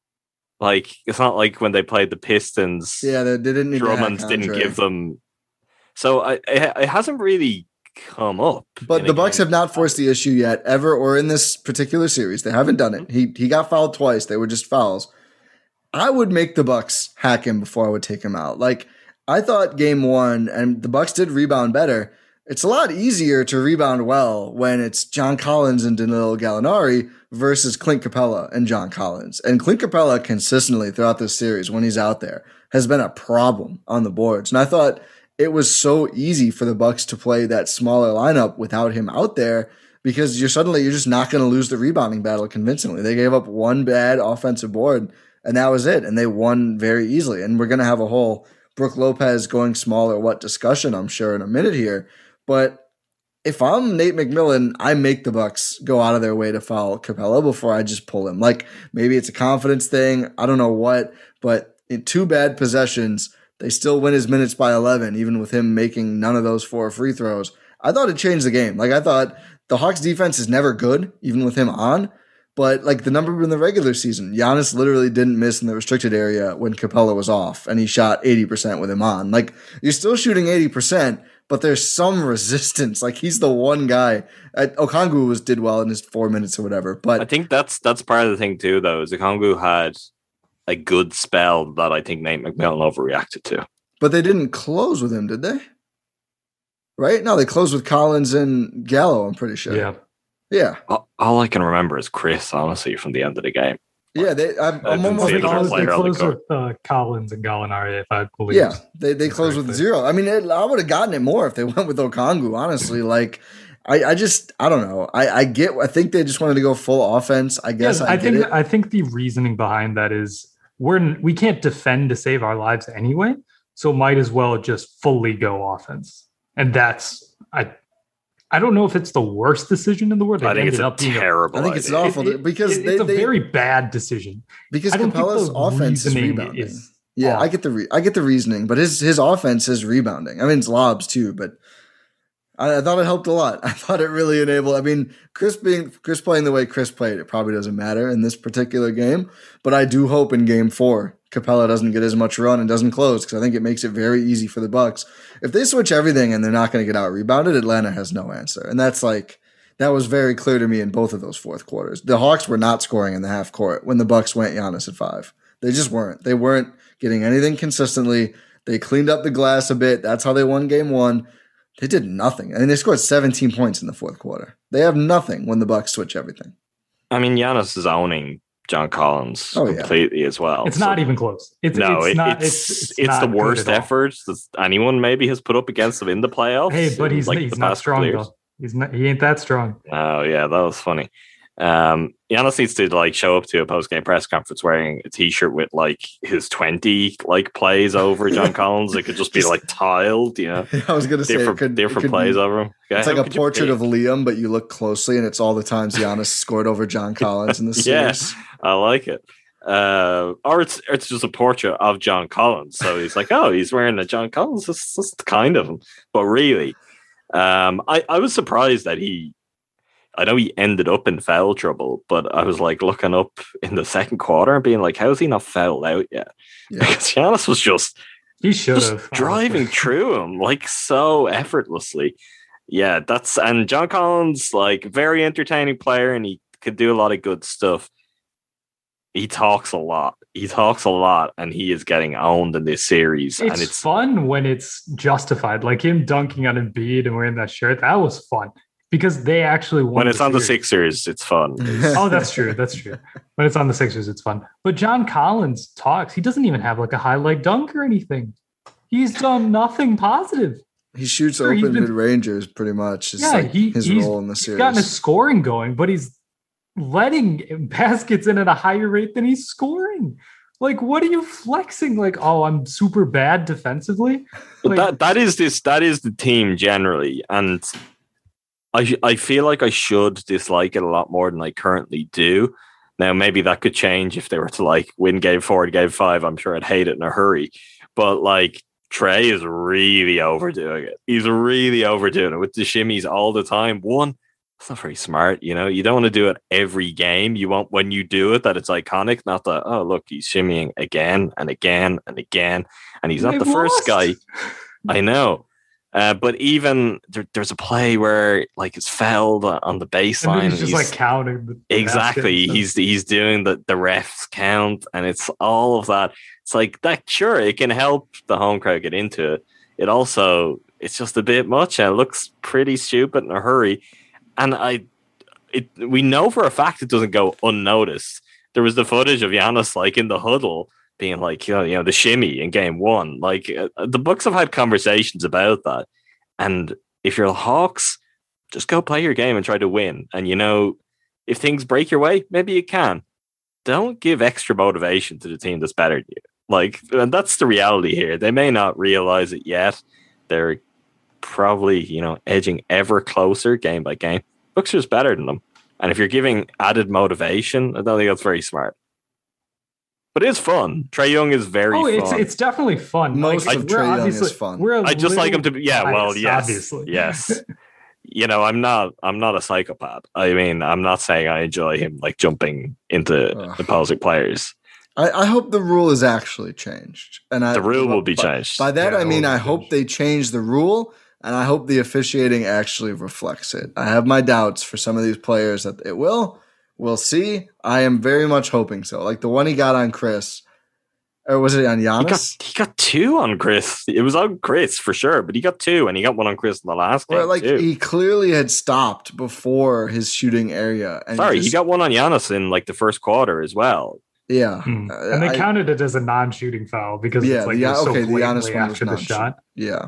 Like it's not like when they played the Pistons. Yeah, they didn't. Drummond didn't give them. So it hasn't really come up. But the Bucks have not forced the issue yet, ever, or in this particular series. They haven't done it. He got fouled twice. They were just fouls. I would make the Bucks hack him before I would take him out. Like I thought game 1, and the Bucks did rebound better. It's a lot easier to rebound well when it's John Collins and Danilo Gallinari versus Clint Capella and John Collins. And Clint Capella consistently throughout this series, when he's out there, has been a problem on the boards. And I thought it was so easy for the Bucks to play that smaller lineup without him out there because you're just not going to lose the rebounding battle convincingly. They gave up one bad offensive board, and that was it. And they won very easily. And we're going to have a whole Brook Lopez going small or what discussion, I'm sure, in a minute here. But if I'm Nate McMillan, I make the Bucks go out of their way to foul Capella before I just pull him. Like maybe it's a confidence thing. I don't know what. But in 2 bad possessions, they still win his minutes by 11, even with him making none of those 4 free throws. I thought it changed the game. Like I thought the Hawks defense is never good, even with him on. But like the number in the regular season, Giannis literally didn't miss in the restricted area when Capella was off, and he shot 80% with him on. Like you're still shooting 80%, but there's some resistance. Like he's the one guy. Okongwu did well in his 4 minutes or whatever. But I think that's part of the thing too, though. Is Okongwu had a good spell that I think Nate McMillan overreacted to. But they didn't close with him, did they? Right? No, they closed with Collins and Gallo, I'm pretty sure. Yeah. Yeah. All I can remember is Chris, honestly, from the end of the game. Yeah, I'm almost they closed with Collins and Gallinari, if I believe. Yeah, they closed with 0. I mean, I would have gotten it more if they went with Okongwu, honestly. Like, I don't know. I think they just wanted to go full offense. I guess I think the reasoning behind that is we can't defend to save our lives anyway, so might as well just fully go offense. And that's I don't know if it's the worst decision in the world. I think it's terrible. I think it's awful because it's a very bad decision. Because Capella's offense is rebounding. I get the reasoning, but his offense is rebounding. I mean, it's lobs too, but I thought it helped a lot. I thought it really enabled. I mean, Chris playing the way Chris played, it probably doesn't matter in this particular game. But I do hope in Game 4, Capella doesn't get as much run and doesn't close because I think it makes it very easy for the Bucks. If they switch everything and they're not going to get out rebounded, Atlanta has no answer, and that was very clear to me in both of those fourth quarters. The Hawks were not scoring in the half court when the Bucks went Giannis at 5. They just weren't. They weren't getting anything consistently. They cleaned up the glass a bit. That's how they won Game 1. They did nothing. I mean, they scored 17 points in the fourth quarter. They have nothing when the Bucks switch everything. I mean, Giannis is owning John Collins Oh, yeah. completely as well. It's not even close. It's not the not worst good at all. effort that anyone maybe has put up against him in the playoffs. Hey, but he's the not past strong years. though. He ain't that strong. Oh yeah, that was funny. Giannis needs to like show up to a post-game press conference wearing a t-shirt with like his 20 like plays over John Collins. It could just be like tiled, you know. I was gonna say different plays over him. It's How like a could you portrait pick? of Liam, but you look closely, and it's all the times Giannis scored over John Collins in the Yeah. series. I like it. Or it's just a portrait of John Collins. So he's like, oh, he's wearing a John Collins. That's kind of him. But really, I was surprised that I know he ended up in foul trouble, but I was like looking up in the second quarter and being like, how is he not fouled out yet? Yeah. Because Giannis was He should just have driving through him like so effortlessly. Yeah, and John Collins, like very entertaining player, and he could do a lot of good stuff. He talks a lot. And he is getting owned in this series. It's, and it's fun when it's justified. Like him dunking on Embiid and wearing that shirt. That was fun because they actually won. when it's on the series. Sixers, it's fun. Oh, that's true. That's true. When it's on the Sixers, it's fun. But John Collins talks. He doesn't even have like a highlight dunk or anything. He's done nothing positive. He shoots Sure, he's open been- mid-rangers pretty much. It's Yeah, like his he's role in the He's series. gotten his scoring going, but he's letting baskets in at a higher rate than he's scoring. Like, what are you flexing? Like, oh, I'm super bad defensively. But Like, that is the team generally, and I feel like I should dislike it a lot more than I currently do. Now maybe that could change if they were to like win game 4 to game 5. I'm sure I'd hate it in a hurry. But like Trey is really overdoing it. He's really overdoing it with the shimmies all the time. One, it's not very smart, you know. You don't want to do it every game. You want when you do it that it's iconic, not that, oh look, he's shimmying again and again and again. And he's not the they've first lost. guy. I know. But even there's a play where like it's fouled on the and then baseline. he's just like counting. The Exactly. baskets. He's doing the refs count, and it's all of that. It's like that. Sure, it can help the home crowd get into it. It's just a bit much, and it looks pretty stupid in a hurry. And we know for a fact it doesn't go unnoticed. There was the footage of Giannis like in the huddle being like, you know, the shimmy in game 1. Like the Bucks have had conversations about that. And if you're the Hawks, just go play your game and try to win. And you know, if things break your way, maybe you can. Don't give extra motivation to the team that's better than you. Like, and that's the reality here. They may not realize it yet. They're probably, you know, edging ever closer game by game. Bucks are just better than them. And if you're giving added motivation, I don't think that's very smart. But it's fun. Trey Young is very fun. It's definitely fun. Most Like, of we're Trae Young obviously- is fun. we're a I just like him to little be, yeah, well, biased, yes. obviously. Yes. You know, I'm not a psychopath. I mean, I'm not saying I enjoy him like jumping into opposing players. I hope the rule is actually changed. And The rule will be changed. By that, Yeah, I mean, it will I be hope changed. they change the rule, and I hope the officiating actually reflects it. I have my doubts for some of these players that it will. We'll see. I am very much hoping so. Like the one he got on Chris, or was it on Giannis? He got 2 on Chris. It was on Chris for sure, but he got 2, and he got 1 on Chris in the last game Or like too. he clearly had stopped before his shooting area. And Sorry, he just- got 1 on Giannis in like the first quarter as well. yeah. And they I- counted it as a non-shooting foul because Yeah, it's like the- it was so okay, the Giannis blatantly one was after the non-shoot. shot. Yeah.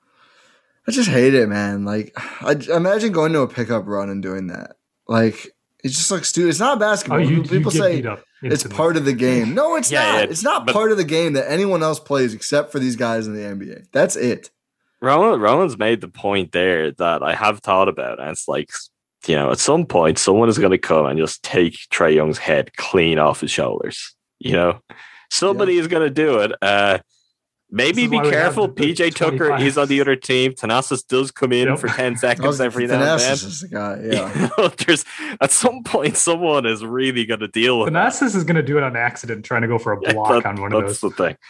I just hate it, man. Like, I imagine going to a pickup run and doing that. Like, it's just like stupid. It's not Oh, basketball. you People get say beat up. it's instantly. part of the game. No, it's Yeah, not. yeah, It's not but- part of the game that anyone else plays except for these guys in the NBA. That's it. Rowan's made the point there that I have thought about, and it's like, you know, at some point someone is going to come and just take Trey Young's head clean off his shoulders. You know, somebody is going to do it. Maybe This is be why we have careful. the PJ Tucker 25. is on the other team. Thanasis does come in Yep. for 10 seconds every now and Thanasis then. is the guy. Yeah. You know, there's at some point someone is really going to deal with that. Thanasis is going to do it on accident, trying to go for a Yeah, block on one of that's those. the thing.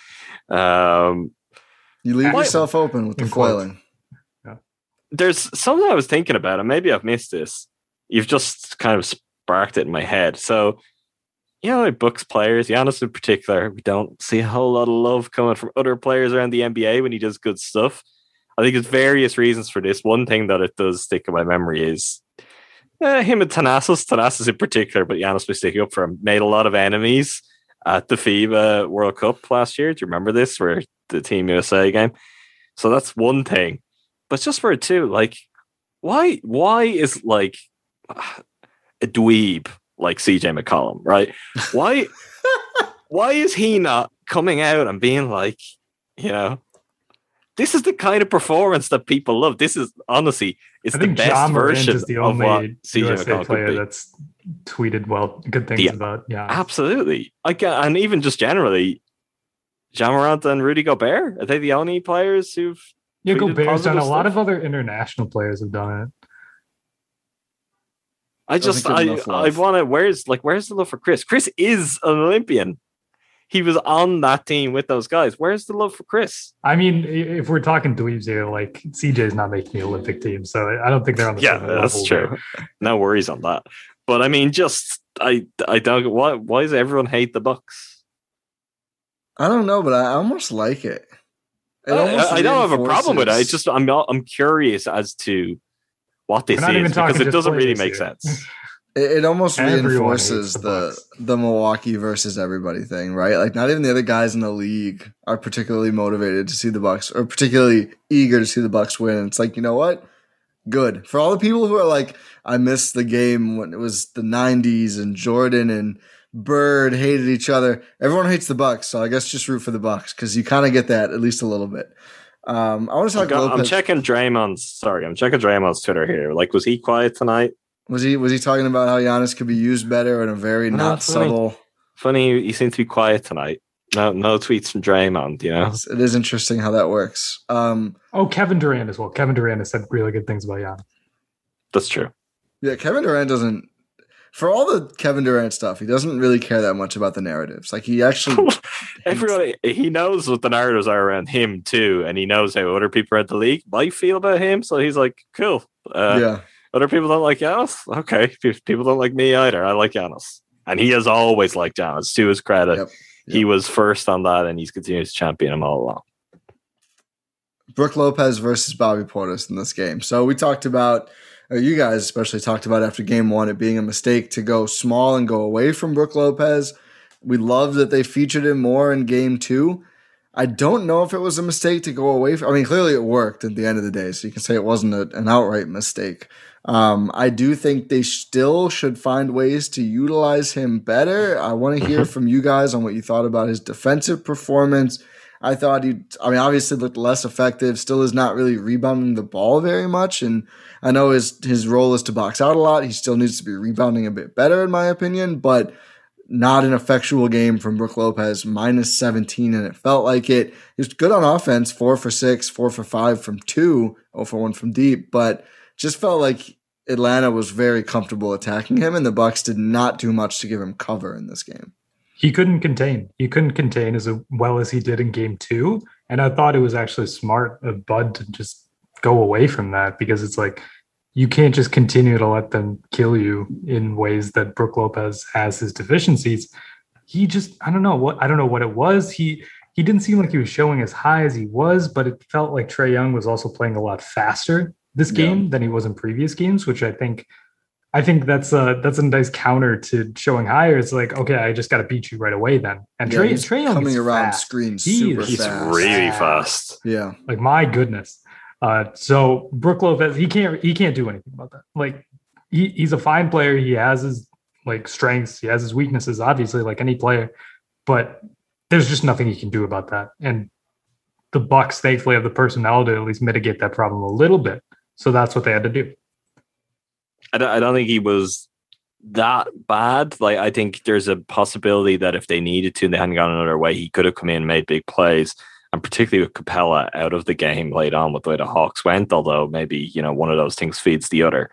You leave Why- yourself open with the In quotes. foiling. There's something I was thinking about, and maybe I've missed this. You've just kind of sparked it in my head. So, you know, like Bucks players, Giannis in particular, we don't see a whole lot of love coming from other players around the NBA when he does good stuff. I think there's various reasons for this. One thing that it does stick in my memory is Him and Thanasis in particular, but Giannis was sticking up for him, made a lot of enemies at the FIBA World Cup last year. Do you remember this, for the Team USA game? So that's one thing. But just for it too, like, why is like a dweeb like CJ McCollum, right? Why is he not coming out and being like, you know, this is the kind of performance that people love. This is honestly, it's the best version is the of what only CJ USA McCollum player could be. that's tweeted good things about. Yeah, Absolutely. And even just generally, Ja Morant and Rudy Gobert, are they the only players who've? Yeah, Gobert's done. A lot stuff? of other international players have done it. I want to. Where's the love for Chris? Chris is an Olympian. He was on that team with those guys. Where's the love for Chris? I mean, if we're talking dweebs here, like CJ's not making the Olympic team, so I don't think they're on the same level. That's true. No worries on that. But I mean, just I don't. Why does everyone hate the Bucks? I don't know, but I almost like it. I don't have a problem with it. It's just I'm curious as to what this is, because it doesn't really make sense. It almost reinforces the Milwaukee versus everybody thing, right? Like, not even the other guys in the league are particularly motivated to see the Bucks, or particularly eager to see the Bucks win. It's like, you know what? Good. For all the people who are like, I missed the game when it was the 90s and Jordan and Bird hated each other. Everyone hates the Bucks, so I guess just root for the Bucks, because you kind of get that at least a little bit. I want to talk. I'm checking Draymond's Twitter here. Like, was he quiet tonight? Was he talking about how Giannis could be used better in a very not subtle? Funny, he seems to be quiet tonight. No tweets from Draymond. You know, it is interesting how that works. Kevin Durant as well. Kevin Durant has said really good things about Giannis. That's true. Yeah, Kevin Durant doesn't. For all the Kevin Durant stuff, he doesn't really care that much about the narratives. Like, he actually, he knows what the narratives are around him too, and he knows how other people around the league might feel about him. So he's like, cool. Yeah. Other people don't like Giannis? Okay. People don't like me either. I like Giannis. And he has always liked Giannis, to his credit. Yep. He was first on that, and he's continued to champion him all along. Brook Lopez versus Bobby Portis in this game. So we talked about, you guys especially talked about after game one, it being a mistake to go small and go away from Brook Lopez. We love that they featured him more in game two. I don't know if it was a mistake to go away from. I mean, clearly it worked at the end of the day, so you can say it wasn't an outright mistake. I do think they still should find ways to utilize him better. I want to hear from you guys on what you thought about his defensive performance. I thought obviously looked less effective, still is not really rebounding the ball very much. And I know his role is to box out a lot. He still needs to be rebounding a bit better, in my opinion, but not an effectual game from Brook Lopez, minus 17, and it felt like it. He was good on offense, 4 for 6, 4 for 5 from 2, 0 for 1 from deep, but just felt like Atlanta was very comfortable attacking him, and the Bucks did not do much to give him cover in this game. He couldn't contain. He couldn't contain as well as he did in game two, and I thought it was actually smart of Bud to just go away from that, because it's like, you can't just continue to let them kill you in ways that Brook Lopez has his deficiencies. He just, I don't know what it was. He didn't seem like he was showing as high as he was, but it felt like Trae Young was also playing a lot faster this game than he was in previous games, which I think that's a nice counter to showing higher. It's like, okay, I just got to beat you right away then. And Trae Young coming around fast. Screens super fast. He's really fast. Yeah. Like, my goodness. So Brook Lopez, he can't do anything about that. Like, he's a fine player. He has his like strengths. He has his weaknesses, obviously, like any player, but there's just nothing he can do about that. And the Bucks, thankfully, have the personnel to at least mitigate that problem a little bit. So that's what they had to do. I don't think he was that bad. Like, I think there's a possibility that if they needed to and they hadn't gone another way, he could have come in and made big plays. And particularly with Capella out of the game late on with the way the Hawks went, although maybe, one of those things feeds the other.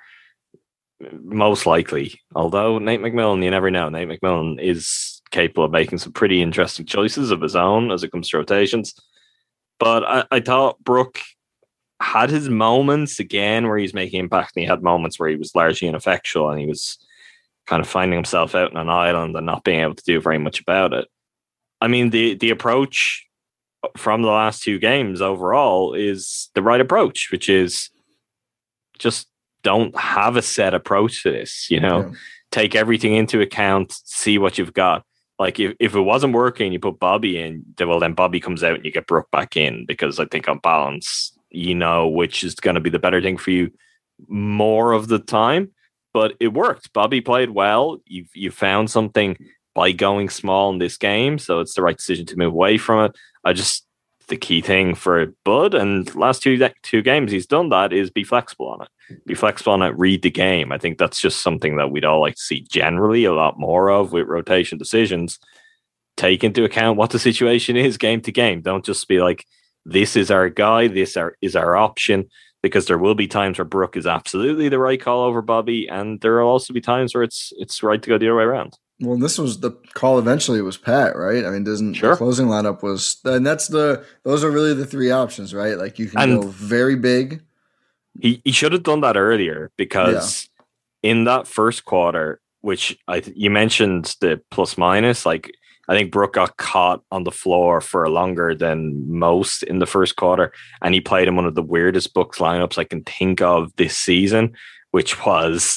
Most likely. Although Nate McMillan, you never know. Nate McMillan is capable of making some pretty interesting choices of his own as it comes to rotations. But I thought Brook had his moments again where he's making impact, and he had moments where he was largely ineffectual and he was kind of finding himself out on an island and not being able to do very much about it. I mean, the approach from the last two games overall is the right approach, which is just don't have a set approach to this. Take everything into account, see what you've got. Like if it wasn't working, you put Bobby in, well, then Bobby comes out and you get Brook back in, because I think on balance, which is going to be the better thing for you more of the time. But it worked. Bobby played well. You found something by going small in this game, so it's the right decision to move away from it. The key thing for Bud, and last two games he's done that, is be flexible on it. Be flexible on it, read the game. I think that's just something that we'd all like to see generally a lot more of with rotation decisions. Take into account what the situation is game to game. Don't just be like, this is our guy, this is our option, because there will be times where Brook is absolutely the right call over Bobby, and there will also be times where it's right to go the other way around. Well, this was the call. Eventually, it was Pat, right? I mean, the closing lineup was, and those are really the three options, right? Like you can go very big. He should have done that earlier, because in that first quarter, which you mentioned the plus minus, like I think Brook got caught on the floor for longer than most in the first quarter, and he played in one of the weirdest Bucks lineups I can think of this season, which was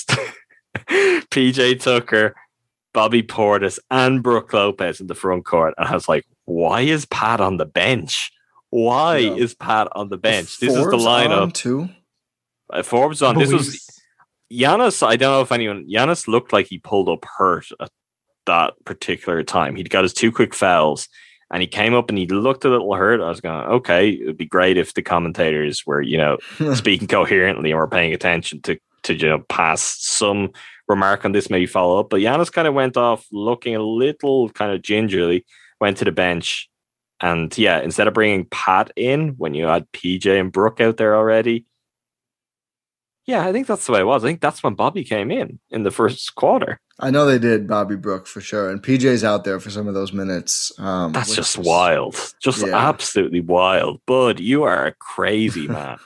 PJ Tucker, Bobby Portis, and Brook Lopez in the front court. And I was like, why is Pat on the bench? Why is Pat on the bench? This is the lineup. Too. Forbes on. This was Giannis. I don't know if Giannis looked like he pulled up hurt at that particular time. He'd got his 2 quick fouls, and he came up and he looked a little hurt. I was going, okay, it would be great if the commentators were, speaking coherently and were paying attention to pass some remark on this, maybe follow up. But Giannis kind of went off looking a little kind of gingerly, went to the bench. And instead of bringing Pat in when you had PJ and Brook out there already, I think that's the way it was. I think that's when Bobby came in the first quarter. I know they did Bobby Brook for sure. And PJ's out there for some of those minutes. That's just wild. Just absolutely wild. Bud, you are a crazy man.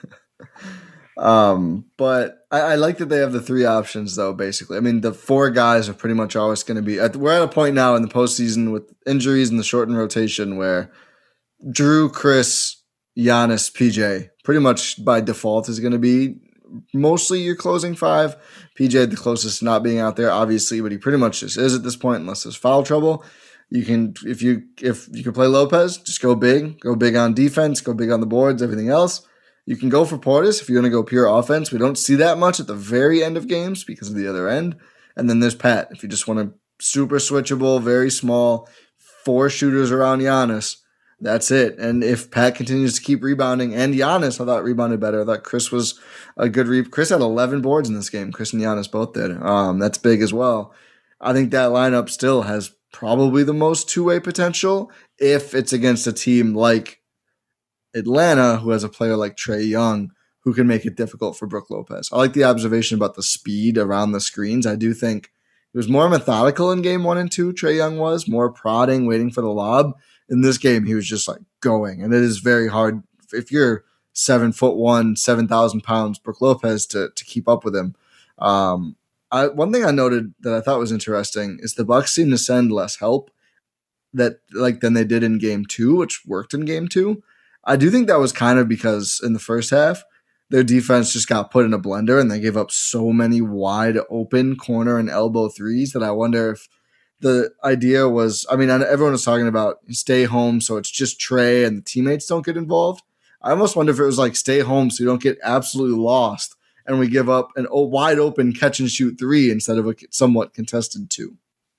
But I like that they have the 3 options, though, basically. I mean, the 4 guys are pretty much always going to be we're at a point now in the postseason with injuries and the shortened rotation where Drew, Chris, Giannis, PJ pretty much by default is going to be mostly your closing 5. PJ, the closest to not being out there, obviously, but he pretty much just is at this point, unless there's foul trouble. You can, if you can play Lopez, just go big on defense, go big on the boards, everything else. You can go for Portis if you're going to go pure offense. We don't see that much at the very end of games because of the other end. And then there's Pat. If you just want a super switchable, very small, 4 shooters around Giannis, that's it. And if Pat continues to keep rebounding, and Giannis, I thought rebounded better. I thought Chris was a good Chris had 11 boards in this game. Chris and Giannis both did. That's big as well. I think that lineup still has probably the most two-way potential if it's against a team like Atlanta, who has a player like Trae Young, who can make it difficult for Brook Lopez. I like the observation about the speed around the screens. I do think it was more methodical in game 1 and 2. Trae Young was more prodding, waiting for the lob. In this game, he was just like going, and it is very hard if you're 7'1", 7,000 pounds, Brook Lopez to keep up with him. One thing I noted that I thought was interesting is the Bucks seem to send less help than they did in game 2, which worked in game 2. I do think that was kind of because in the first half, their defense just got put in a blender and they gave up so many wide open corner and elbow threes that I wonder if the idea was, I mean, everyone was talking about stay home so it's just Trae and the teammates don't get involved. I almost wonder if it was like stay home so you don't get absolutely lost and we give up a wide open catch and shoot 3 instead of a somewhat contested 2.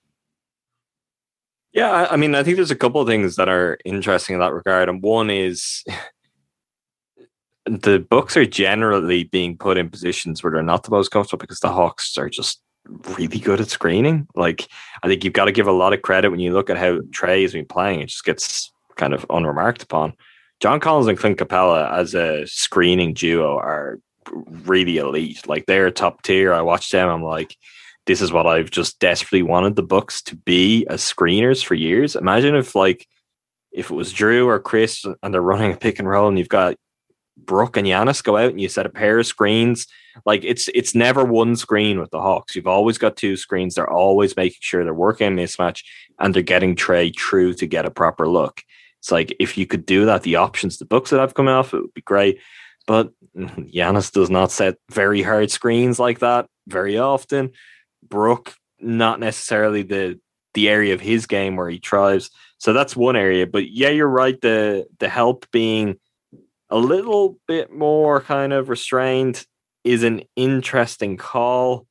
Yeah, I mean, I think there's a couple of things that are interesting in that regard. And one is the Bucks are generally being put in positions where they're not the most comfortable because the Hawks are just really good at screening. Like, I think you've got to give a lot of credit when you look at how Trae has been playing. It just gets kind of unremarked upon. John Collins and Clint Capella as a screening duo are really elite. Like, they're top tier. I watched them. I'm like, this is what I've just desperately wanted the Bucks to be as screeners for years. Imagine if it was Drew or Chris and they're running a pick and roll and you've got Brook and Giannis go out and you set a pair of screens. Like, it's never one screen with the Hawks. You've always got 2 screens. They're always making sure they're working a mismatch and they're getting Trae through to get a proper look. It's like, if you could do that, the options the Bucks that have come off, it would be great. But Giannis does not set very hard screens like that very often. Brook, not necessarily the area of his game where he thrives. So that's one area. But yeah, you're right. The help being a little bit more kind of restrained is an interesting call.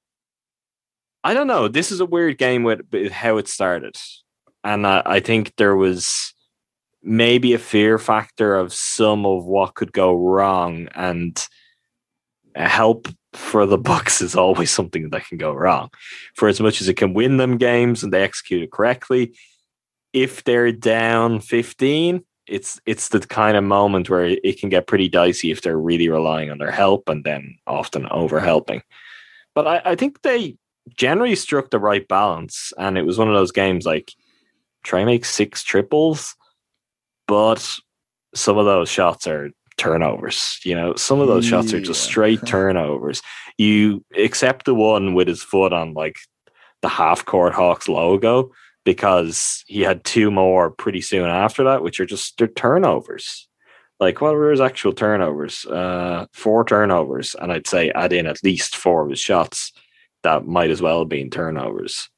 I don't know. This is a weird game with how it started. And I think there was maybe a fear factor of some of what could go wrong, and help for the Bucks is always something that can go wrong. For as much as it can win them games and they execute it correctly, if they're down 15, it's the kind of moment where it can get pretty dicey if they're really relying on their help and then often overhelping. But I think they generally struck the right balance, and it was one of those games like try make 6 triples, but some of those shots are turnovers. Some of those shots are just straight turnovers. You accept the one with his foot on like the half court Hawks logo, because he had 2 more pretty soon after that, which are just they're turnovers. Like, what were his actual turnovers? 4 turnovers, and I'd say add in at least 4 of his shots that might as well have been turnovers.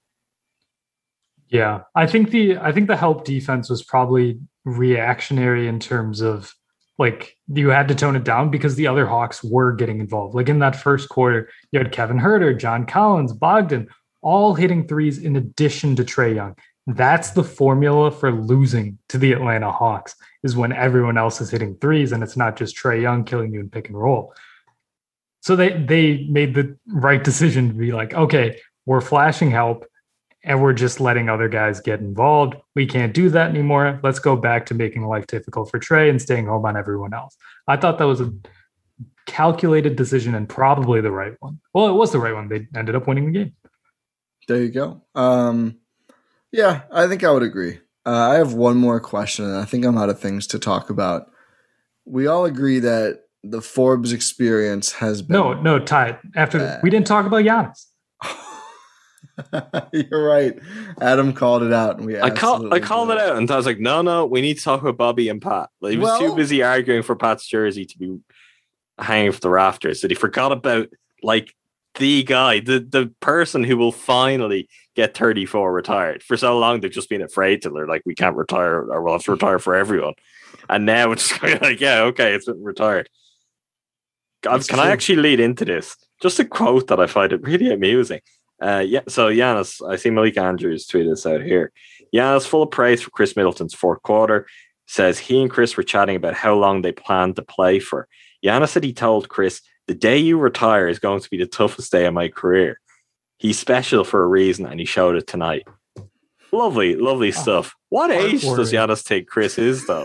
Yeah, I think the help defense was probably reactionary in terms of like you had to tone it down because the other Hawks were getting involved. Like in that first quarter, you had Kevin Huerter, John Collins, Bogdan, all hitting threes in addition to Trae Young. That's the formula for losing to the Atlanta Hawks, is when everyone else is hitting threes and it's not just Trae Young killing you in pick and roll. So they made the right decision to be like, okay, we're flashing help and we're just letting other guys get involved. We can't do that anymore. Let's go back to making life difficult for Trae and staying home on everyone else. I thought that was a calculated decision and probably the right one. Well, it was the right one. They ended up winning the game. There you go. Yeah, I think I would agree. I have one more question, and I think I'm out of things to talk about. We all agree that the Forbes experience has been... No, Ty. We didn't talk about Giannis. You're right. Adam called it out. And I called it out, and I was like, no, we need to talk about Bobby and Pat. Like, he was too busy arguing for Pat's jersey to be hanging from the rafters that he forgot about, like, the guy, the person who will finally get 34 retired. For so long, they've just been afraid to. They're like, we can't retire, or we'll have to retire for everyone. And now it's just like, yeah, okay, it's been retired. God, can I actually lead into this? Just a quote that I find it really amusing. So Giannis, I see Malik Andrews tweeted this out here. Giannis, full of praise for Chris Middleton's fourth quarter, says he and Chris were chatting about how long they planned to play for. Giannis said he told Chris, the day you retire is going to be the toughest day of my career. He's special for a reason, and he showed it tonight. Lovely stuff. What age does Giannis think Chris is, though?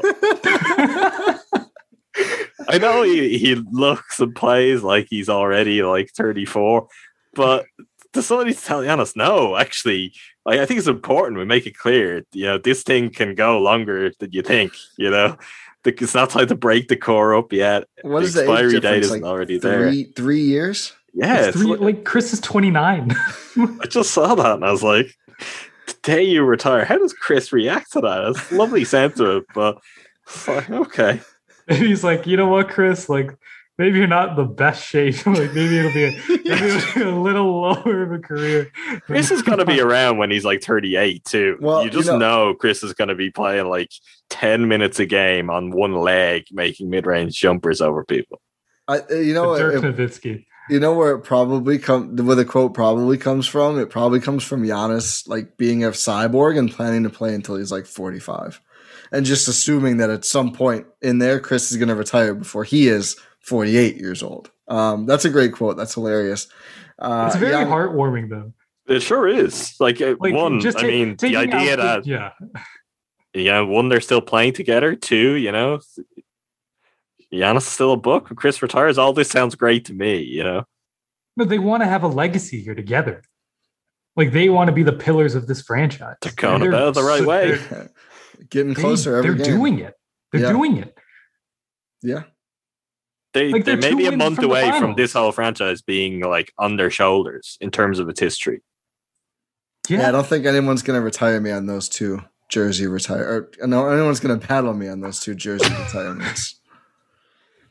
I know he looks and plays like he's already like 34, but does somebody tell Giannis, no, actually, like, I think it's important we make it clear, this thing can go longer than you think, It's not time to break the core up yet. What the is the expiry age date isn't like already there. 3 years? Yeah. Like Chris is 29. I just saw that and I was like, the day you retire, how does Chris react to that? It's a lovely sentiment, but it's like, okay. And he's like, you know what, Chris? Like, maybe you're not in the best shape. Like, maybe it'll be a little lower of a career. Chris is going to be around when he's like 38 too. Well, you just know Chris is going to be playing like 10 minutes a game on one leg, making mid-range jumpers over people. Dirk Nowitzki. You know where it probably where the quote probably comes from? It probably comes from Giannis, like, being a cyborg and planning to play until he's like 45. And just assuming that at some point in there, Chris is going to retire before he is 48 years old. That's a great quote. That's hilarious. It's very heartwarming, though. It sure is. Like one, the idea that, one, they're still playing together. Two, Giannis is still a Buck. When Chris retires, all this sounds great to me, But they want to have a legacy here together. Like, they want to be the pillars of this franchise. They're going about it the right way. Getting closer every game. They're doing it. They're doing it. Yeah. They may be a month away from this whole franchise being like on their shoulders in terms of its history. Yeah, I don't think anyone's going to retire me on those two jersey retire. Or no, anyone's going to battle me on those two jersey retirements.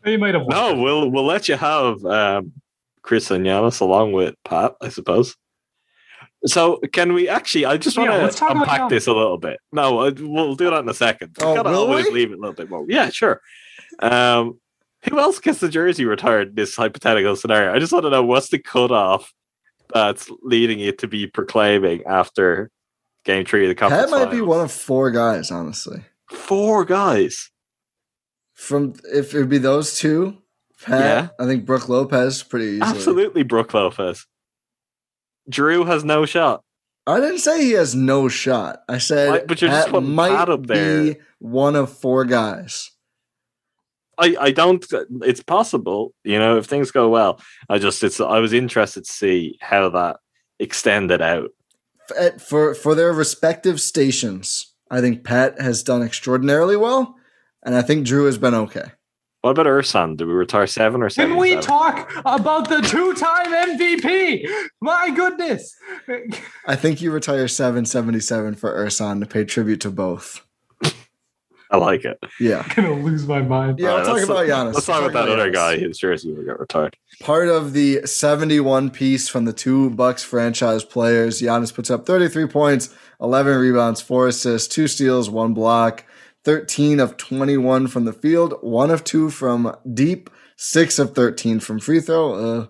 You might have. No, we'll let you have Chris and Giannis along with Pat, I suppose. So can we actually? I just want to unpack this a little bit. No, we'll do that in a second. Oh, gotta always leave it a little bit more. Yeah, sure. Who else gets the jersey retired in this hypothetical scenario? I just want to know what's the cutoff that's leading you to be proclaiming after Game 3 of the conference. That might be one of 4 guys, honestly. 4 guys. If it would be those 2, Pat, yeah. I think Brook Lopez pretty easily. Absolutely, Brook Lopez. Drew has no shot. I didn't say he has no shot. I said but you're just putting Pat up there. Be one of 4 guys. I don't. It's possible, if things go well. I was interested to see how that extended out for their respective stations. I think Pat has done extraordinarily well, and I think Drew has been okay. What about Ersan? Do we retire 7 or 7? Can we talk about the 2-time MVP? My goodness! I think you retire 777 for Ersan to pay tribute to both. I like it. Yeah. I'm going to lose my mind. Yeah, let's talk about Giannis. Let's talk about that other guy whose jersey will get retired. Part of the 71 piece from the 2 Bucks franchise players, Giannis puts up 33 points, 11 rebounds, 4 assists, 2 steals, 1 block, 13 of 21 from the field, 1 of 2 from deep, 6 of 13 from free throw.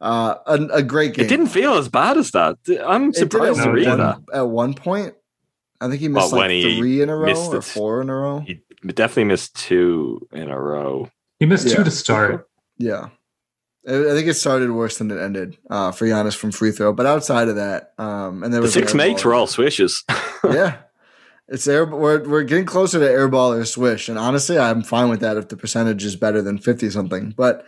A great game. It didn't feel as bad as that. I'm surprised to read that. At one point, I think he missed 3 in a row or 4 in a row. He definitely missed 2 in a row. He missed 2 to start. Yeah. I think it started worse than it ended for Giannis from free throw. But outside of that, and there was 6 makes were all swishes. Yeah. It's we're getting closer to airball or swish. And honestly, I'm fine with that if the percentage is better than 50-something. But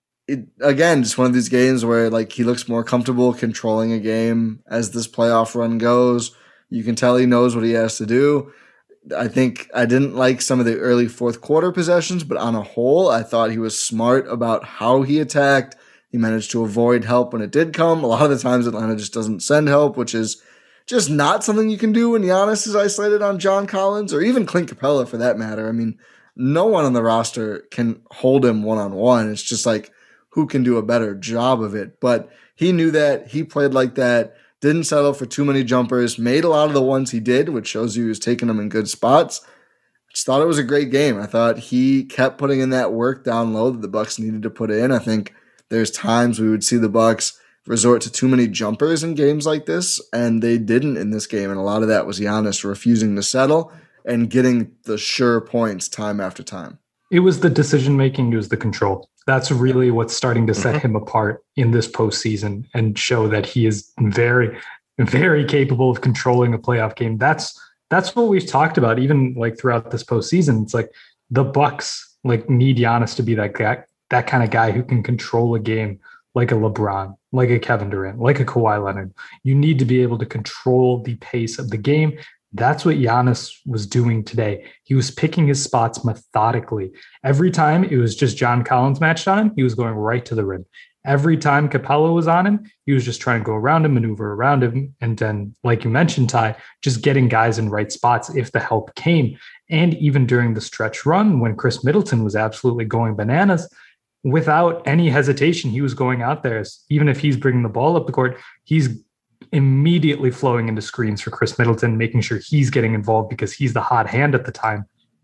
again, just one of these games where he looks more comfortable controlling a game as this playoff run goes. You can tell he knows what he has to do. I think I didn't like some of the early fourth quarter possessions, but on a whole, I thought he was smart about how he attacked. He managed to avoid help when it did come. A lot of the times Atlanta just doesn't send help, which is just not something you can do when Giannis is isolated on John Collins or even Clint Capella for that matter. I mean, no one on the roster can hold him one-on-one. It's just who can do a better job of it? But he knew that. He played like that. Didn't settle for too many jumpers, made a lot of the ones he did, which shows you he was taking them in good spots. Just thought it was a great game. I thought he kept putting in that work down low that the Bucks needed to put in. I think there's times we would see the Bucks resort to too many jumpers in games like this, and they didn't in this game. And a lot of that was Giannis refusing to settle and getting the sure points time after time. It was the decision-making, it was the control. That's really what's starting to set him apart in this postseason and show that he is very, very capable of controlling a playoff game. That's what we've talked about, even throughout this postseason. It's the Bucks need Giannis to be that guy, that kind of guy who can control a game like a LeBron, like a Kevin Durant, like a Kawhi Leonard. You need to be able to control the pace of the game. That's what Giannis was doing today. He was picking his spots methodically. Every time it was just John Collins matched on him, he was going right to the rim. Every time Capella was on him, he was just trying to go around him, maneuver around him. And then, like you mentioned, Ty, just getting guys in right spots if the help came. And even during the stretch run, when Chris Middleton was absolutely going bananas, without any hesitation, he was going out there. Even if he's bringing the ball up the court, he's immediately flowing into screens for Chris Middleton, making sure he's getting involved because he's the hot hand at the time.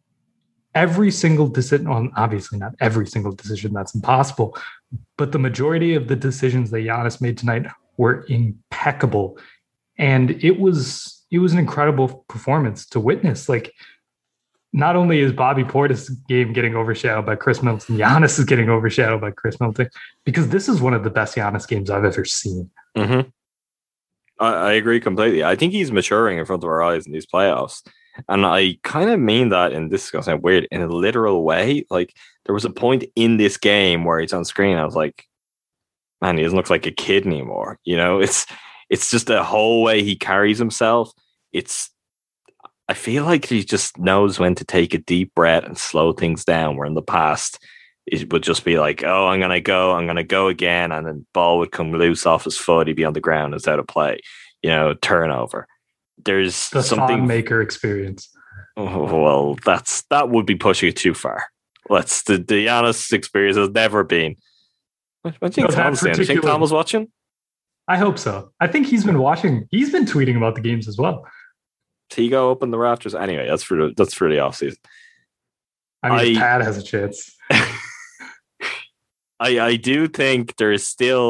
Every single decision, well, obviously not every single decision, that's impossible, but the majority of the decisions that Giannis made tonight were impeccable. And it was an incredible performance to witness. Not only is Bobby Portis' game getting overshadowed by Chris Middleton, Giannis is getting overshadowed by Chris Middleton, because this is one of the best Giannis games I've ever seen. Mm-hmm. I agree completely. I think he's maturing in front of our eyes in these playoffs. And I kind of mean that, and this is going to sound weird, in a literal way. There was a point in this game where he's on screen. I was like, man, he doesn't look like a kid anymore. It's just the whole way he carries himself. I feel like he just knows when to take a deep breath and slow things down, where in the past it would just be oh, I'm going to go again. And then ball would come loose off his foot. He'd be on the ground. It's out of play, turnover. There's the something maker experience. Oh, well, that would be pushing it too far. Let's the Giannis experience has never been. What do you think Tom's doing? Do you think Tom was watching? I hope so. I think he's been watching. He's been tweeting about the games as well. Tigo up in the rafters. Anyway, that's for the off season. I mean, his pad has a chance. I do think there's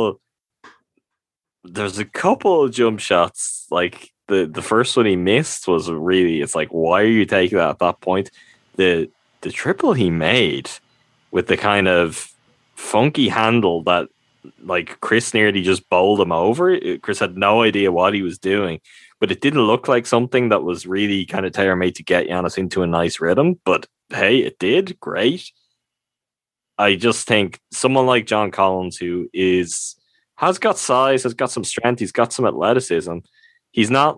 a couple of jump shots. Like the first one he missed was really. It's like, why are you taking that at that point? The triple he made with the kind of funky handle that like Chris nearly just bowled him over. Chris had no idea what he was doing, but it didn't look like something that was really kind of tailor-made to get Giannis into a nice rhythm. But hey, it did. Great. I just think someone like John Collins, who has got size, has got some strength, he's got some athleticism. He's not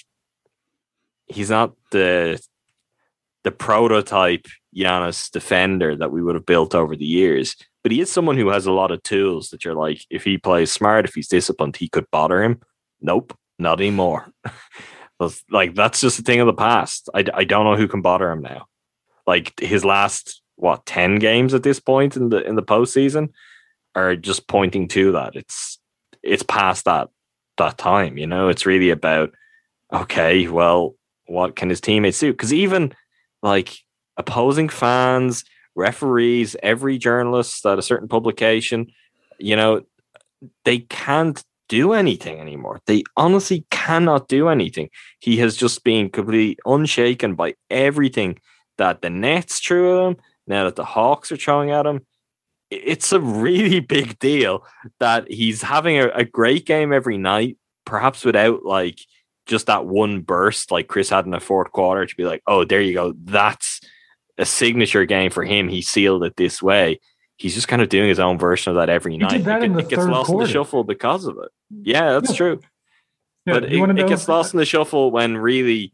the prototype Giannis defender that we would have built over the years. But he is someone who has a lot of tools that you're like, if he plays smart, if he's disciplined, he could bother him. Nope, not anymore. Like, that's just a thing of the past. I don't know who can bother him now. Like, his last 10 games at this point in the postseason are just pointing to that. It's past that time, you know. It's really about, okay, well, what can his teammates do? Because even like opposing fans, referees, every journalist at a certain publication, you know, they can't do anything anymore. They honestly cannot do anything. He has just been completely unshaken by everything that the Nets threw at him, now that the Hawks are throwing at him. It's a really big deal that he's having a great game every night, perhaps without like just that one burst like Chris had in the fourth quarter to be like, oh, there you go. That's a signature game for him. He sealed it this way. He's just kind of doing his own version of that every night. It gets lost in the shuffle because of it. Yeah, that's true. Yeah, but it gets lost in the shuffle when really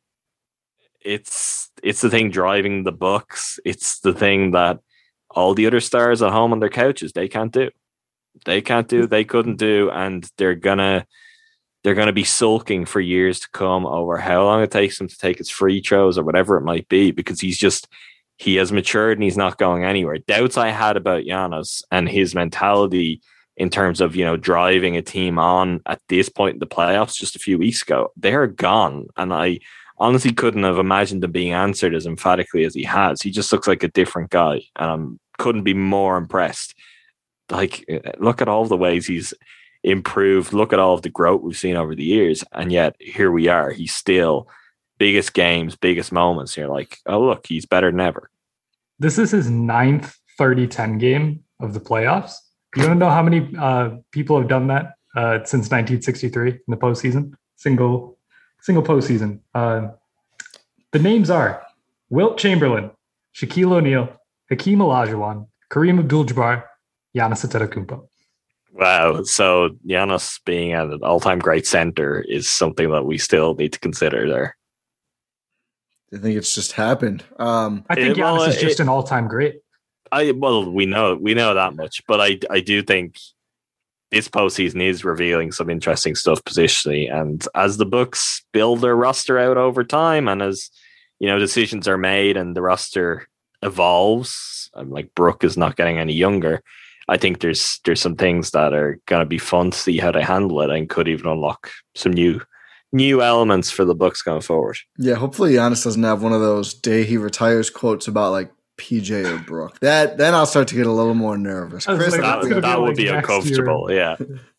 it's the thing driving the Bucks. It's the thing that all the other stars at home on their couches, they can't do. They couldn't do, and they're gonna be sulking for years to come over how long it takes him to take his free throws or whatever it might be, because he has matured and he's not going anywhere. Doubts I had about Giannis and his mentality in terms of, you know, driving a team on at this point in the playoffs just a few weeks ago, they're gone. And I honestly couldn't have imagined them being answered as emphatically as he has. He just looks like a different guy, and I couldn't be more impressed. Like, look at all the ways he's improved. Look at all of the growth we've seen over the years. And yet here we are. He's still biggest games, biggest moments. You're like, oh, look, he's better than ever. This is his 9th 30-10 game of the playoffs. You want to know how many people have done that since 1963 in the postseason? Single postseason. The names are Wilt Chamberlain, Shaquille O'Neal, Hakeem Olajuwon, Kareem Abdul-Jabbar, Giannis Antetokounmpo. Wow. So Giannis being at an all-time great center is something that we still need to consider there. I think it's just happened. I think Giannis is just an all-time great. We know that much, but I do think this postseason is revealing some interesting stuff positionally. And as the Bucks build their roster out over time, and as, you know, decisions are made and the roster evolves, like Brooke is not getting any younger, I think there's some things that are going to be fun to see how they handle it, and could even unlock some new elements for the Bucks going forward. Yeah, hopefully Giannis doesn't have one of those day he retires quotes about like PJ or Brooke. Then I'll start to get a little more nervous. Chris, that would be uncomfortable. Yeah.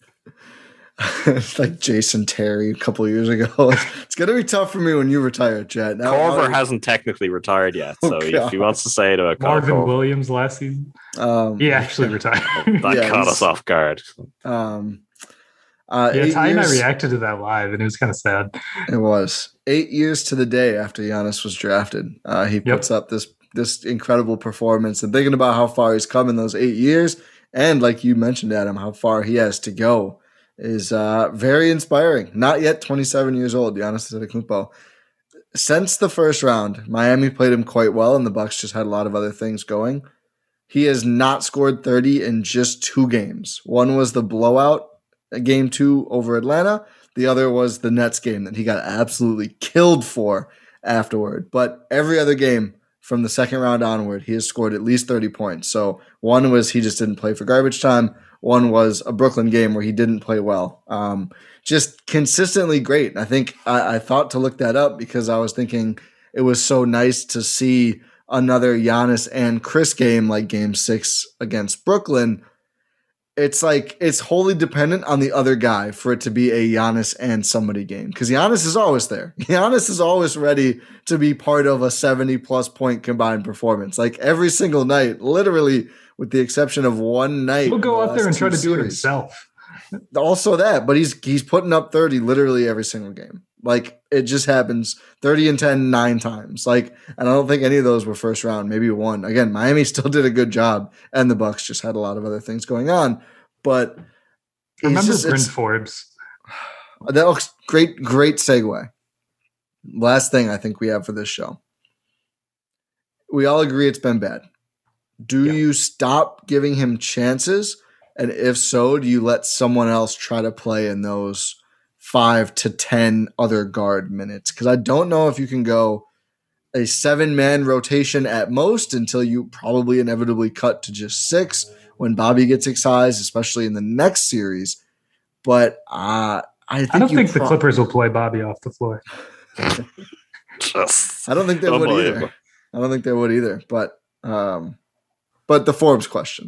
It's like Jason Terry a couple years ago. It's going to be tough for me when you retire, Chad. Korver hasn't technically ratired yet, so if he wants to say it to Marvin Williams last season, he actually retired. That caught us off guard. Ty and I reacted to that live, and it was kind of sad. It was 8 years to the day after Giannis was drafted. He puts up this incredible performance, and thinking about how far he's come in those 8 years, and like you mentioned, Adam, how far he has to go is very inspiring. Not yet 27 years old, Giannis Antetokounmpo. Since the first round, Miami played him quite well, and the Bucks just had a lot of other things going. He has not scored 30 in just 2 games. One was the blowout, game 2 over Atlanta. The other was the Nets game that he got absolutely killed for afterward. But every other game, from the second round onward, he has scored at least 30 points. So one was he just didn't play for garbage time. One was a Brooklyn game where he didn't play well. Just consistently great. And I think I thought to look that up because I was thinking it was so nice to see another Giannis and Chris game like game 6 against Brooklyn. It's like it's wholly dependent on the other guy for it to be a Giannis and somebody game because Giannis is always there. Giannis is always ready to be part of a 70-plus point combined performance. Like every single night, literally with the exception of one night. He'll go out there and try to do it himself. Also that, but he's putting up 30 literally every single game. Like it just happens 30 and 10 9 times. Like, and I don't think any of those were first round, maybe one. Again, Miami still did a good job, and the Bucks just had a lot of other things going on. But remember Bryn Forbes? That looks great segue. Last thing I think we have for this show. We all agree it's been bad. Do you stop giving him chances? And if so, do you let someone else try to play in those 5 to 10 other guard minutes? Because I don't know if you can go a 7-man rotation at most until you probably inevitably cut to just 6 when Bobby gets excised, especially in the next series. But I don't think the Clippers will play Bobby off the floor. I don't think they would either. I don't think they would either. But the Forbes question.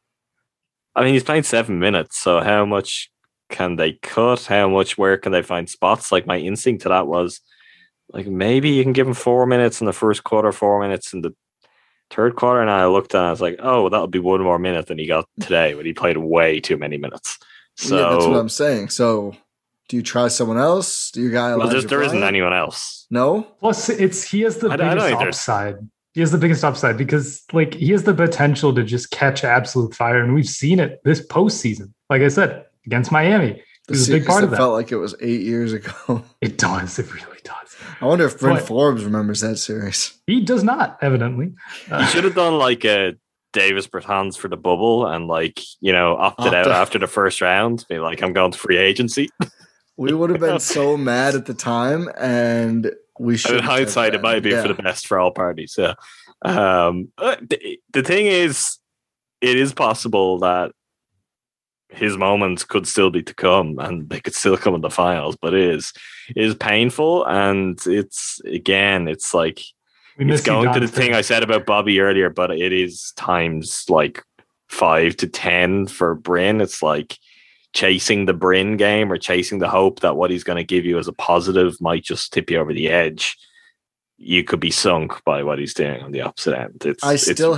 I mean, he's playing 7 minutes, so how much can they cut? Where can they find spots? Like my instinct to that was like maybe you can give him 4 minutes in the first quarter, 4 minutes in the third quarter, and I looked at it and I was like, oh, that'll be one more minute than he got today, but he played way too many minutes. So yeah, that's what I'm saying. So do you try someone else? Do you guy? Well, there isn't anyone else. No. Plus, he has the biggest upside. He has the biggest upside because like he has the potential to just catch absolute fire, and we've seen it this postseason. Like I said, against Miami, he was a big part of that. Felt like it was 8 years ago. It does. It really does. I wonder if Bryn Forbes remembers that series. He does not, evidently. He should have done like a Davis Bertans for the bubble and like, opted out after the first round. Be like, I'm going to free agency. We would have been so mad at the time, and we should. In hindsight, it might be for the best for all parties. Yeah. The thing is, it is possible that his moments could still be to come, and they could still come in the finals. But it is painful, and it's like it's going to the thing I said about Bobby earlier. But it is times like 5 to 10 for Bryn. It's like chasing the Bryn game or chasing the hope that what he's going to give you as a positive might just tip you over the edge. You could be sunk by what he's doing on the opposite end. I still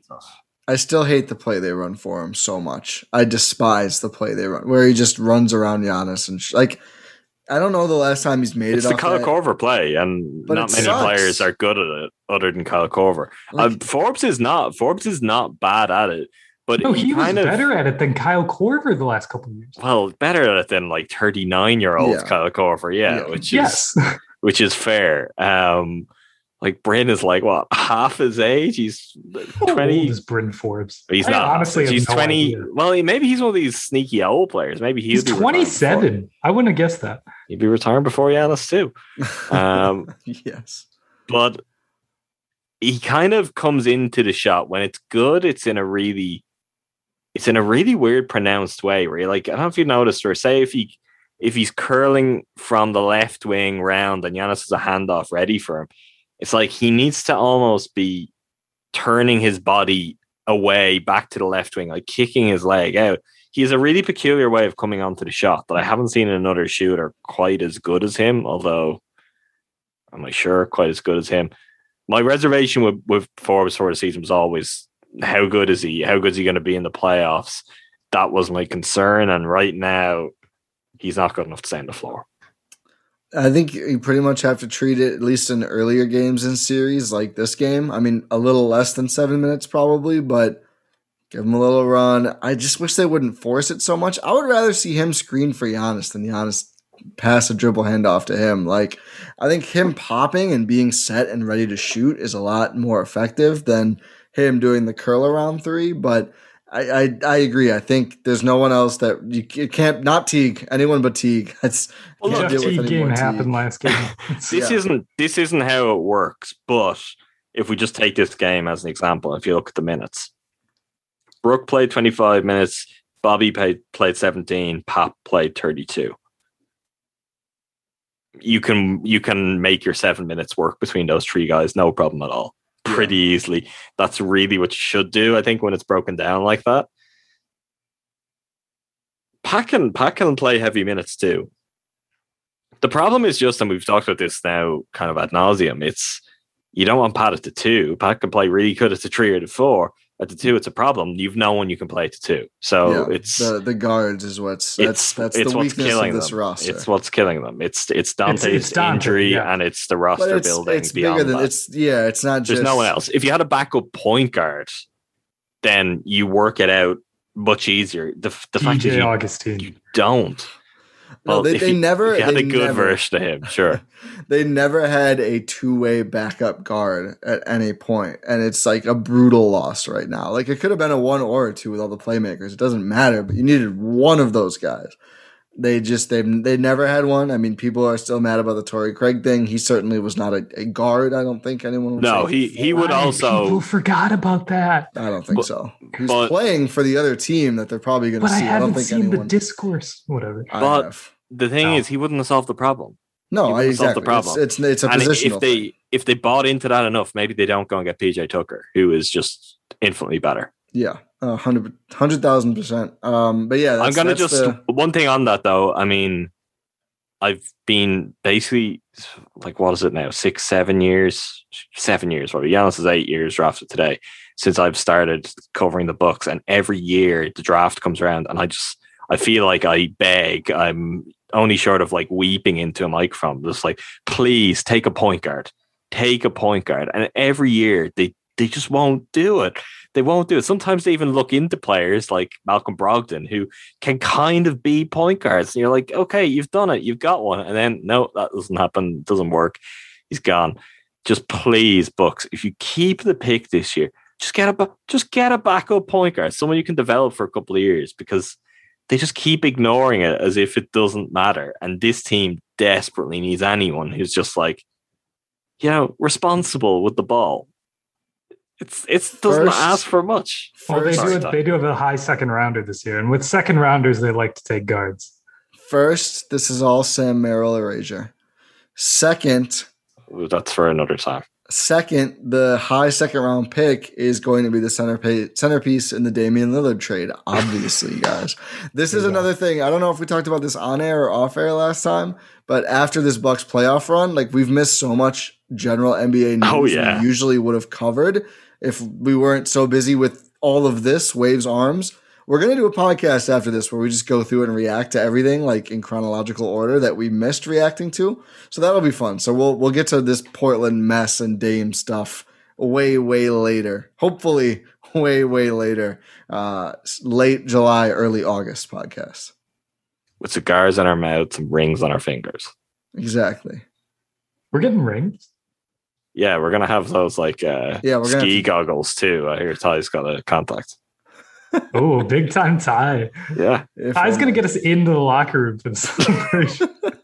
hate the play they run for him so much. I despise the play they run where he just runs around Giannis and I don't know the last time he's made it's it. It's the Kyle Korver play, and not many players are good at it other than Kyle Korver. Forbes is not bad at it. But no, he was better at it than Kyle Korver the last couple of years. Well, better at it than like 39-year-old Kyle Korver, which is fair. Like Bryn is like what, half his age? He's 20. How old is Bryn Forbes? He's not. Honestly, he's 20. Idea. Well, maybe he's one of these sneaky old players. Maybe he's 27. I wouldn't have guessed that. He'd be retiring before Giannis too. Yes, but he kind of comes into the shot when it's good. It's in a really weird, pronounced way where you're like, I don't know if you noticed, or say if he's curling from the left wing round and Giannis has a handoff ready for him, it's like he needs to almost be turning his body away back to the left wing, like kicking his leg out. He has a really peculiar way of coming onto the shot that I haven't seen in another shooter quite as good as him, although I'm not sure quite as good as him. My reservation with Forbes for the season was always, how good is he? How good is he going to be in the playoffs? That was my concern. And right now, he's not good enough to stay on the floor. I think you pretty much have to treat it, at least in earlier games in series like this game. I mean, a little less than 7 minutes probably, but give him a little run. I just wish they wouldn't force it so much. I would rather see him screen for Giannis than Giannis pass a dribble handoff to him. Like, I think him popping and being set and ready to shoot is a lot more effective than him doing the curl around three. But I agree. I think there's no one else that you can't, not Teague, anyone but Teague. Jeff Teague game happened last game. This isn't how it works, but if we just take this game as an example, if you look at the minutes, Brooke played 25 minutes, Bobby played 17, Pap played 32. You can make your 7 minutes work between those three guys, no problem at all. Pretty easily. That's really what you should do, I think, when it's broken down like that. Pat can play heavy minutes too. The problem is just, and we've talked about this now kind of ad nauseum, it's you don't want Pat at the 2. Pat can play really good at the 3 or the 4. At the 2, it's a problem. You've no one you can play at the 2. So it's the guards is that's the weakness of this roster. It's what's killing them. It's Dante's injury and it's the roster building. It's bigger than it's not just. There's no one else. If you had a backup point guard, then you work it out much easier. The fact that you don't. No, well, they never had a good version of him, sure. They never had a two-way backup guard at any point, and it's like a brutal loss right now. Like it could have been a 1 or a 2 with all the playmakers. It doesn't matter, but you needed one of those guys. They never had one. I mean, people are still mad about the Torrey Craig thing. He certainly was not a guard. I don't think anyone would say. He would also. People forgot about that. I don't think so. He's playing for the other team that they're probably going to see. I haven't seen the discourse. Whatever. But the thing is, he wouldn't have solved the problem. No, exactly. The problem. It's a positional thing. If they bought into that enough, maybe they don't go and get PJ Tucker, who is just infinitely better. Yeah, 100,000%. But yeah, I'm gonna one thing on that though. I mean, I've been basically like, what is it now? 7 years. Probably. Giannis is 8 years drafted today since I've started covering the Bucks, and every year the draft comes around, and I feel like I beg. I'm only short of like weeping into a microphone, just like, please take a point guard, and every year they just won't do it. They won't do it. Sometimes they even look into players like Malcolm Brogdon, who can kind of be point guards. And you're like, okay, you've done it. You've got one. And then, no, that doesn't happen. Doesn't work. He's gone. Just please, Bucks, if you keep the pick this year, just get a backup point guard, someone you can develop for a couple of years, because they just keep ignoring it as if it doesn't matter. And this team desperately needs anyone who's just like, responsible with the ball. It doesn't ask for much. Well, they do have a high second rounder this year, and with second rounders, they like to take guards. First, this is all Sam Merrill erasure. Second, that's for another time. Second, the high second round pick is going to be the centerpiece in the Damian Lillard trade. Obviously, guys, this is another thing. I don't know if we talked about this on air or off air last time, but after this Bucks playoff run, like we've missed so much general NBA news we usually would have covered if we weren't so busy with all of this Waves Arms. We're going to do a podcast after this where we just go through it and react to everything like in chronological order that we missed reacting to. So that'll be fun. So we'll get to this Portland mess and Dame stuff way later. Hopefully way later. Late July, early August podcast. With cigars in our mouths and rings on our fingers. Exactly. We're getting rings. Yeah, we're going to have those like ski goggles too. I hear Ty's got a contact. Oh, big time Ty. Yeah. Ty's going to get us into the locker room for the celebration.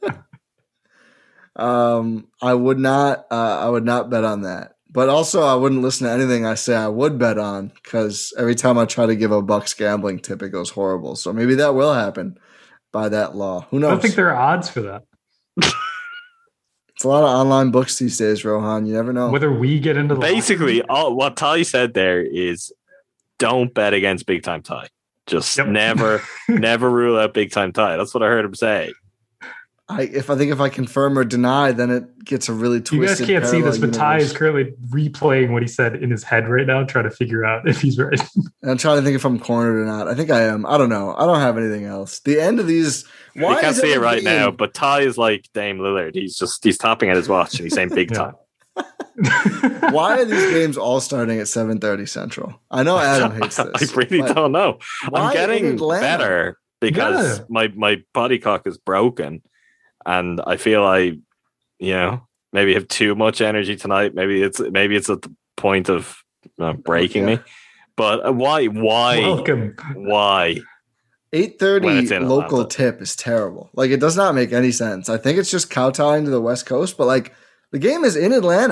I would not bet on that. But also I wouldn't listen to anything I say I would bet on, because every time I try to give a Bucks gambling tip, it goes horrible. So maybe that will happen by that law. Who knows? I don't think there are odds for that. It's a lot of online books these days, Rohan. You never know. Whether we get into the basically what Ty said there is, don't bet against big time Ty. Just never rule out big time Ty. That's what I heard him say. If I confirm or deny, then it gets a really twisted. You guys can't see this, but Ty is currently replaying what he said in his head right now, trying to figure out if he's right. I'm trying to think if I'm cornered or not. I think I am. I don't know. I don't have anything else. The end of these. You can't see it right now, but Ty is like Dame Lillard. He's tapping at his watch and he's saying big time. Why are these games all starting at 7:30 Central? I know Adam hates this. I really don't know. I'm getting better because my body clock is broken, and I feel I, maybe have too much energy tonight. Maybe it's at the point of breaking me. But why? Welcome. Why? 8:30 local tip is terrible. Like, it does not make any sense. I think it's just kowtowing to the West Coast, but like the game is in Atlanta.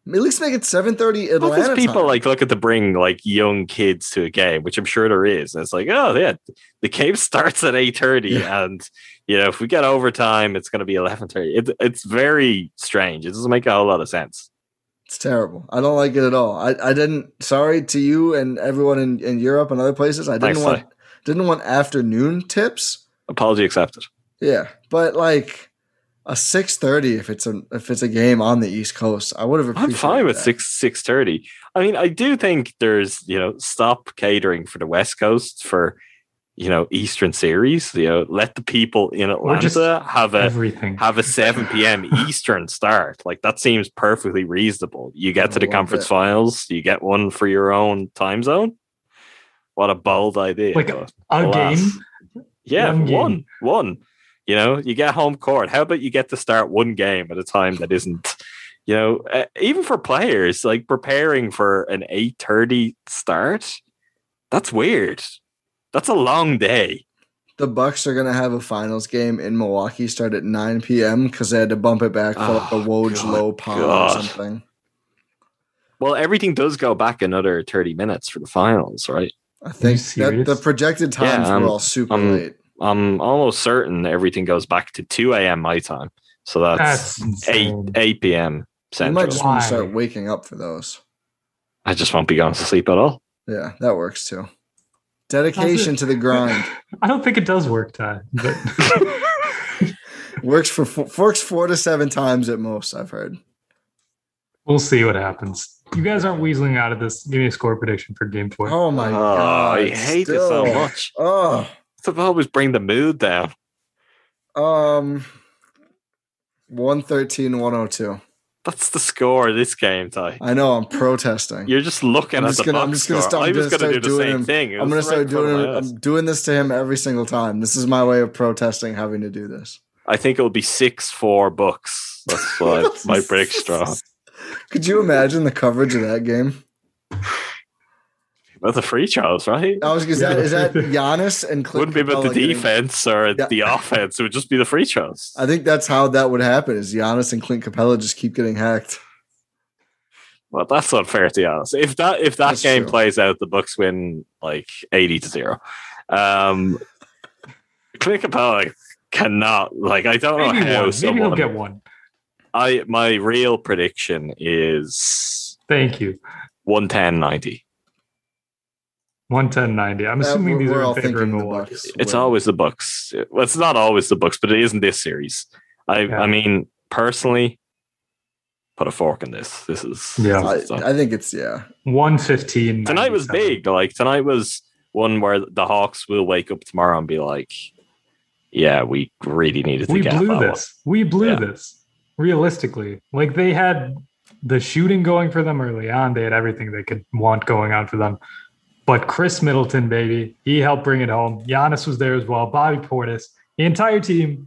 At least make it 7:30 Atlanta Because people time. like looking to bring like young kids to a game, which I'm sure there is. And it's like, oh yeah, the game starts at 8:30, and if we get overtime, it's going to be 11:30. It's very strange. It doesn't make a whole lot of sense. It's terrible. I don't like it at all. I didn't. Sorry to you and everyone in Europe and other places. I didn't want afternoon tips. Apology accepted. Yeah, but like a 6:30 if it's a game on the East Coast, I would have appreciated. I'm fine with that. 6:30. I mean, I do think there's stop catering for the West Coast for Eastern series. Let the people in Atlanta have a 7 p.m. Eastern start. Like that seems perfectly reasonable. You get to the conference finals, you get one for your own time zone. What a bold idea! Like a game. Yeah, one. You get home court. How about you get to start one game at a time that isn't, even for players, like preparing for an 8:30 start? That's weird. That's a long day. The Bucks are going to have a finals game in Milwaukee start at 9 p.m. because they had to bump it back for like the Woj Low Palm or something. Well, everything does go back another 30 minutes for the finals, right? I think that the projected times were all super late. I'm almost certain everything goes back to 2 a.m. my time. So that's 8 p.m. Central. You might just want to start waking up for those. I just won't be going to sleep at all. Yeah, that works too. Dedication to the grind. I don't think it does work, Ty. But works 4 to 7 times at most, I've heard. We'll see what happens. You guys aren't weaseling out of this. Give me a score prediction for game 4. Oh my God. I hate it so much. Oh. To always bring the mood down. 113-102. That's the score of this game, Ty. I know, I'm protesting. You're just looking at the Bucks. I'm just going to start do the same thing. I'm going to start doing it. I'm doing this to him every single time. This is my way of protesting having to do this. I think it'll be 6-4 Bucks. That's what my prediction. Could you imagine the coverage of that game? Well, the free throws, right? I was going to say, is that Giannis and Clint? Wouldn't be about the defense or the offense. It would just be the free throws. I think that's how that would happen. Is Giannis and Clint Capella just keep getting hacked? Well, that's unfair to Giannis. If that game plays out, the Bucks win like 80-0. Clint Capella cannot. Like I don't know how maybe he'll get one. My real prediction is. Thank you. 110-90. 110-90. I'm assuming these are in favor of Milwaukee. It's always the Bucks. Well, it's not always the Bucks, but it isn't this series. I mean, personally, put a fork in this. This is I think it's 115. Tonight was big. Like tonight was one where the Hawks will wake up tomorrow and be like, "Yeah, we really needed to get this. We blew this. Realistically, like they had the shooting going for them early on. They had everything they could want going on for them. But Chris Middleton, baby, he helped bring it home. Giannis was there as well. Bobby Portis, the entire team.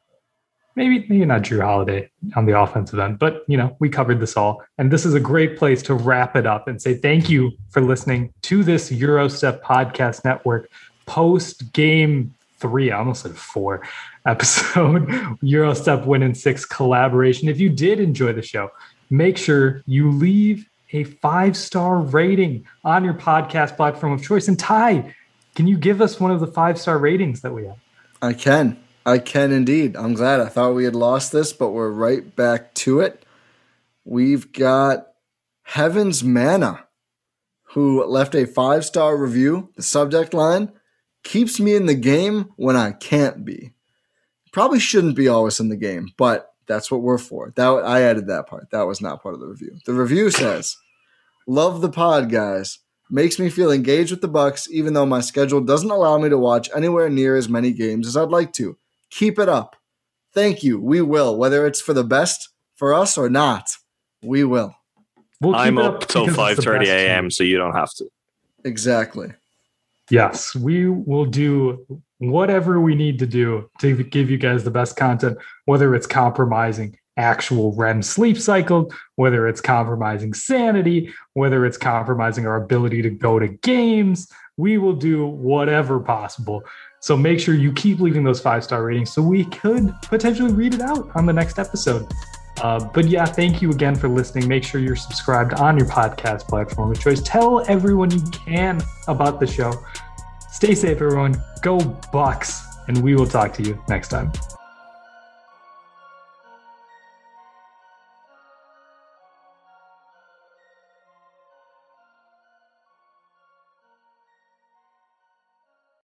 Maybe not Drew Holiday on the offensive end, but we covered this all. And this is a great place to wrap it up and say thank you for listening to this Eurostep Podcast Network post game 3. I almost said 4 episode Eurostep Win in 6 collaboration. If you did enjoy the show, make sure you leave a 5-star rating on your podcast platform of choice. And Ty, can you give us one of the 5-star ratings that we have? I can indeed. I'm glad. I thought we had lost this, but we're right back to it. We've got Heaven's Manna, who left a 5-star review. The subject line, keeps me in the game when I can't be. Probably shouldn't be always in the game, but that's what we're for. I added that part. That was not part of the review. The review says, love the pod, guys. Makes me feel engaged with the Bucks, even though my schedule doesn't allow me to watch anywhere near as many games as I'd like to. Keep it up. Thank you. We will. Whether it's for the best for us or not, we will. I'm up till 5:30 a.m., so you don't have to. Exactly. Yes, we will do whatever we need to do to give you guys the best content, whether it's compromising actual REM sleep cycle, whether it's compromising sanity, whether it's compromising our ability to go to games. We will do whatever possible. So make sure you keep leaving those 5-star ratings so we could potentially read it out on the next episode. But yeah, thank you again for listening. Make sure you're subscribed on your podcast platform of choice. Tell everyone you can about the show. Stay safe, everyone. Go Bucks, and we will talk to you next time.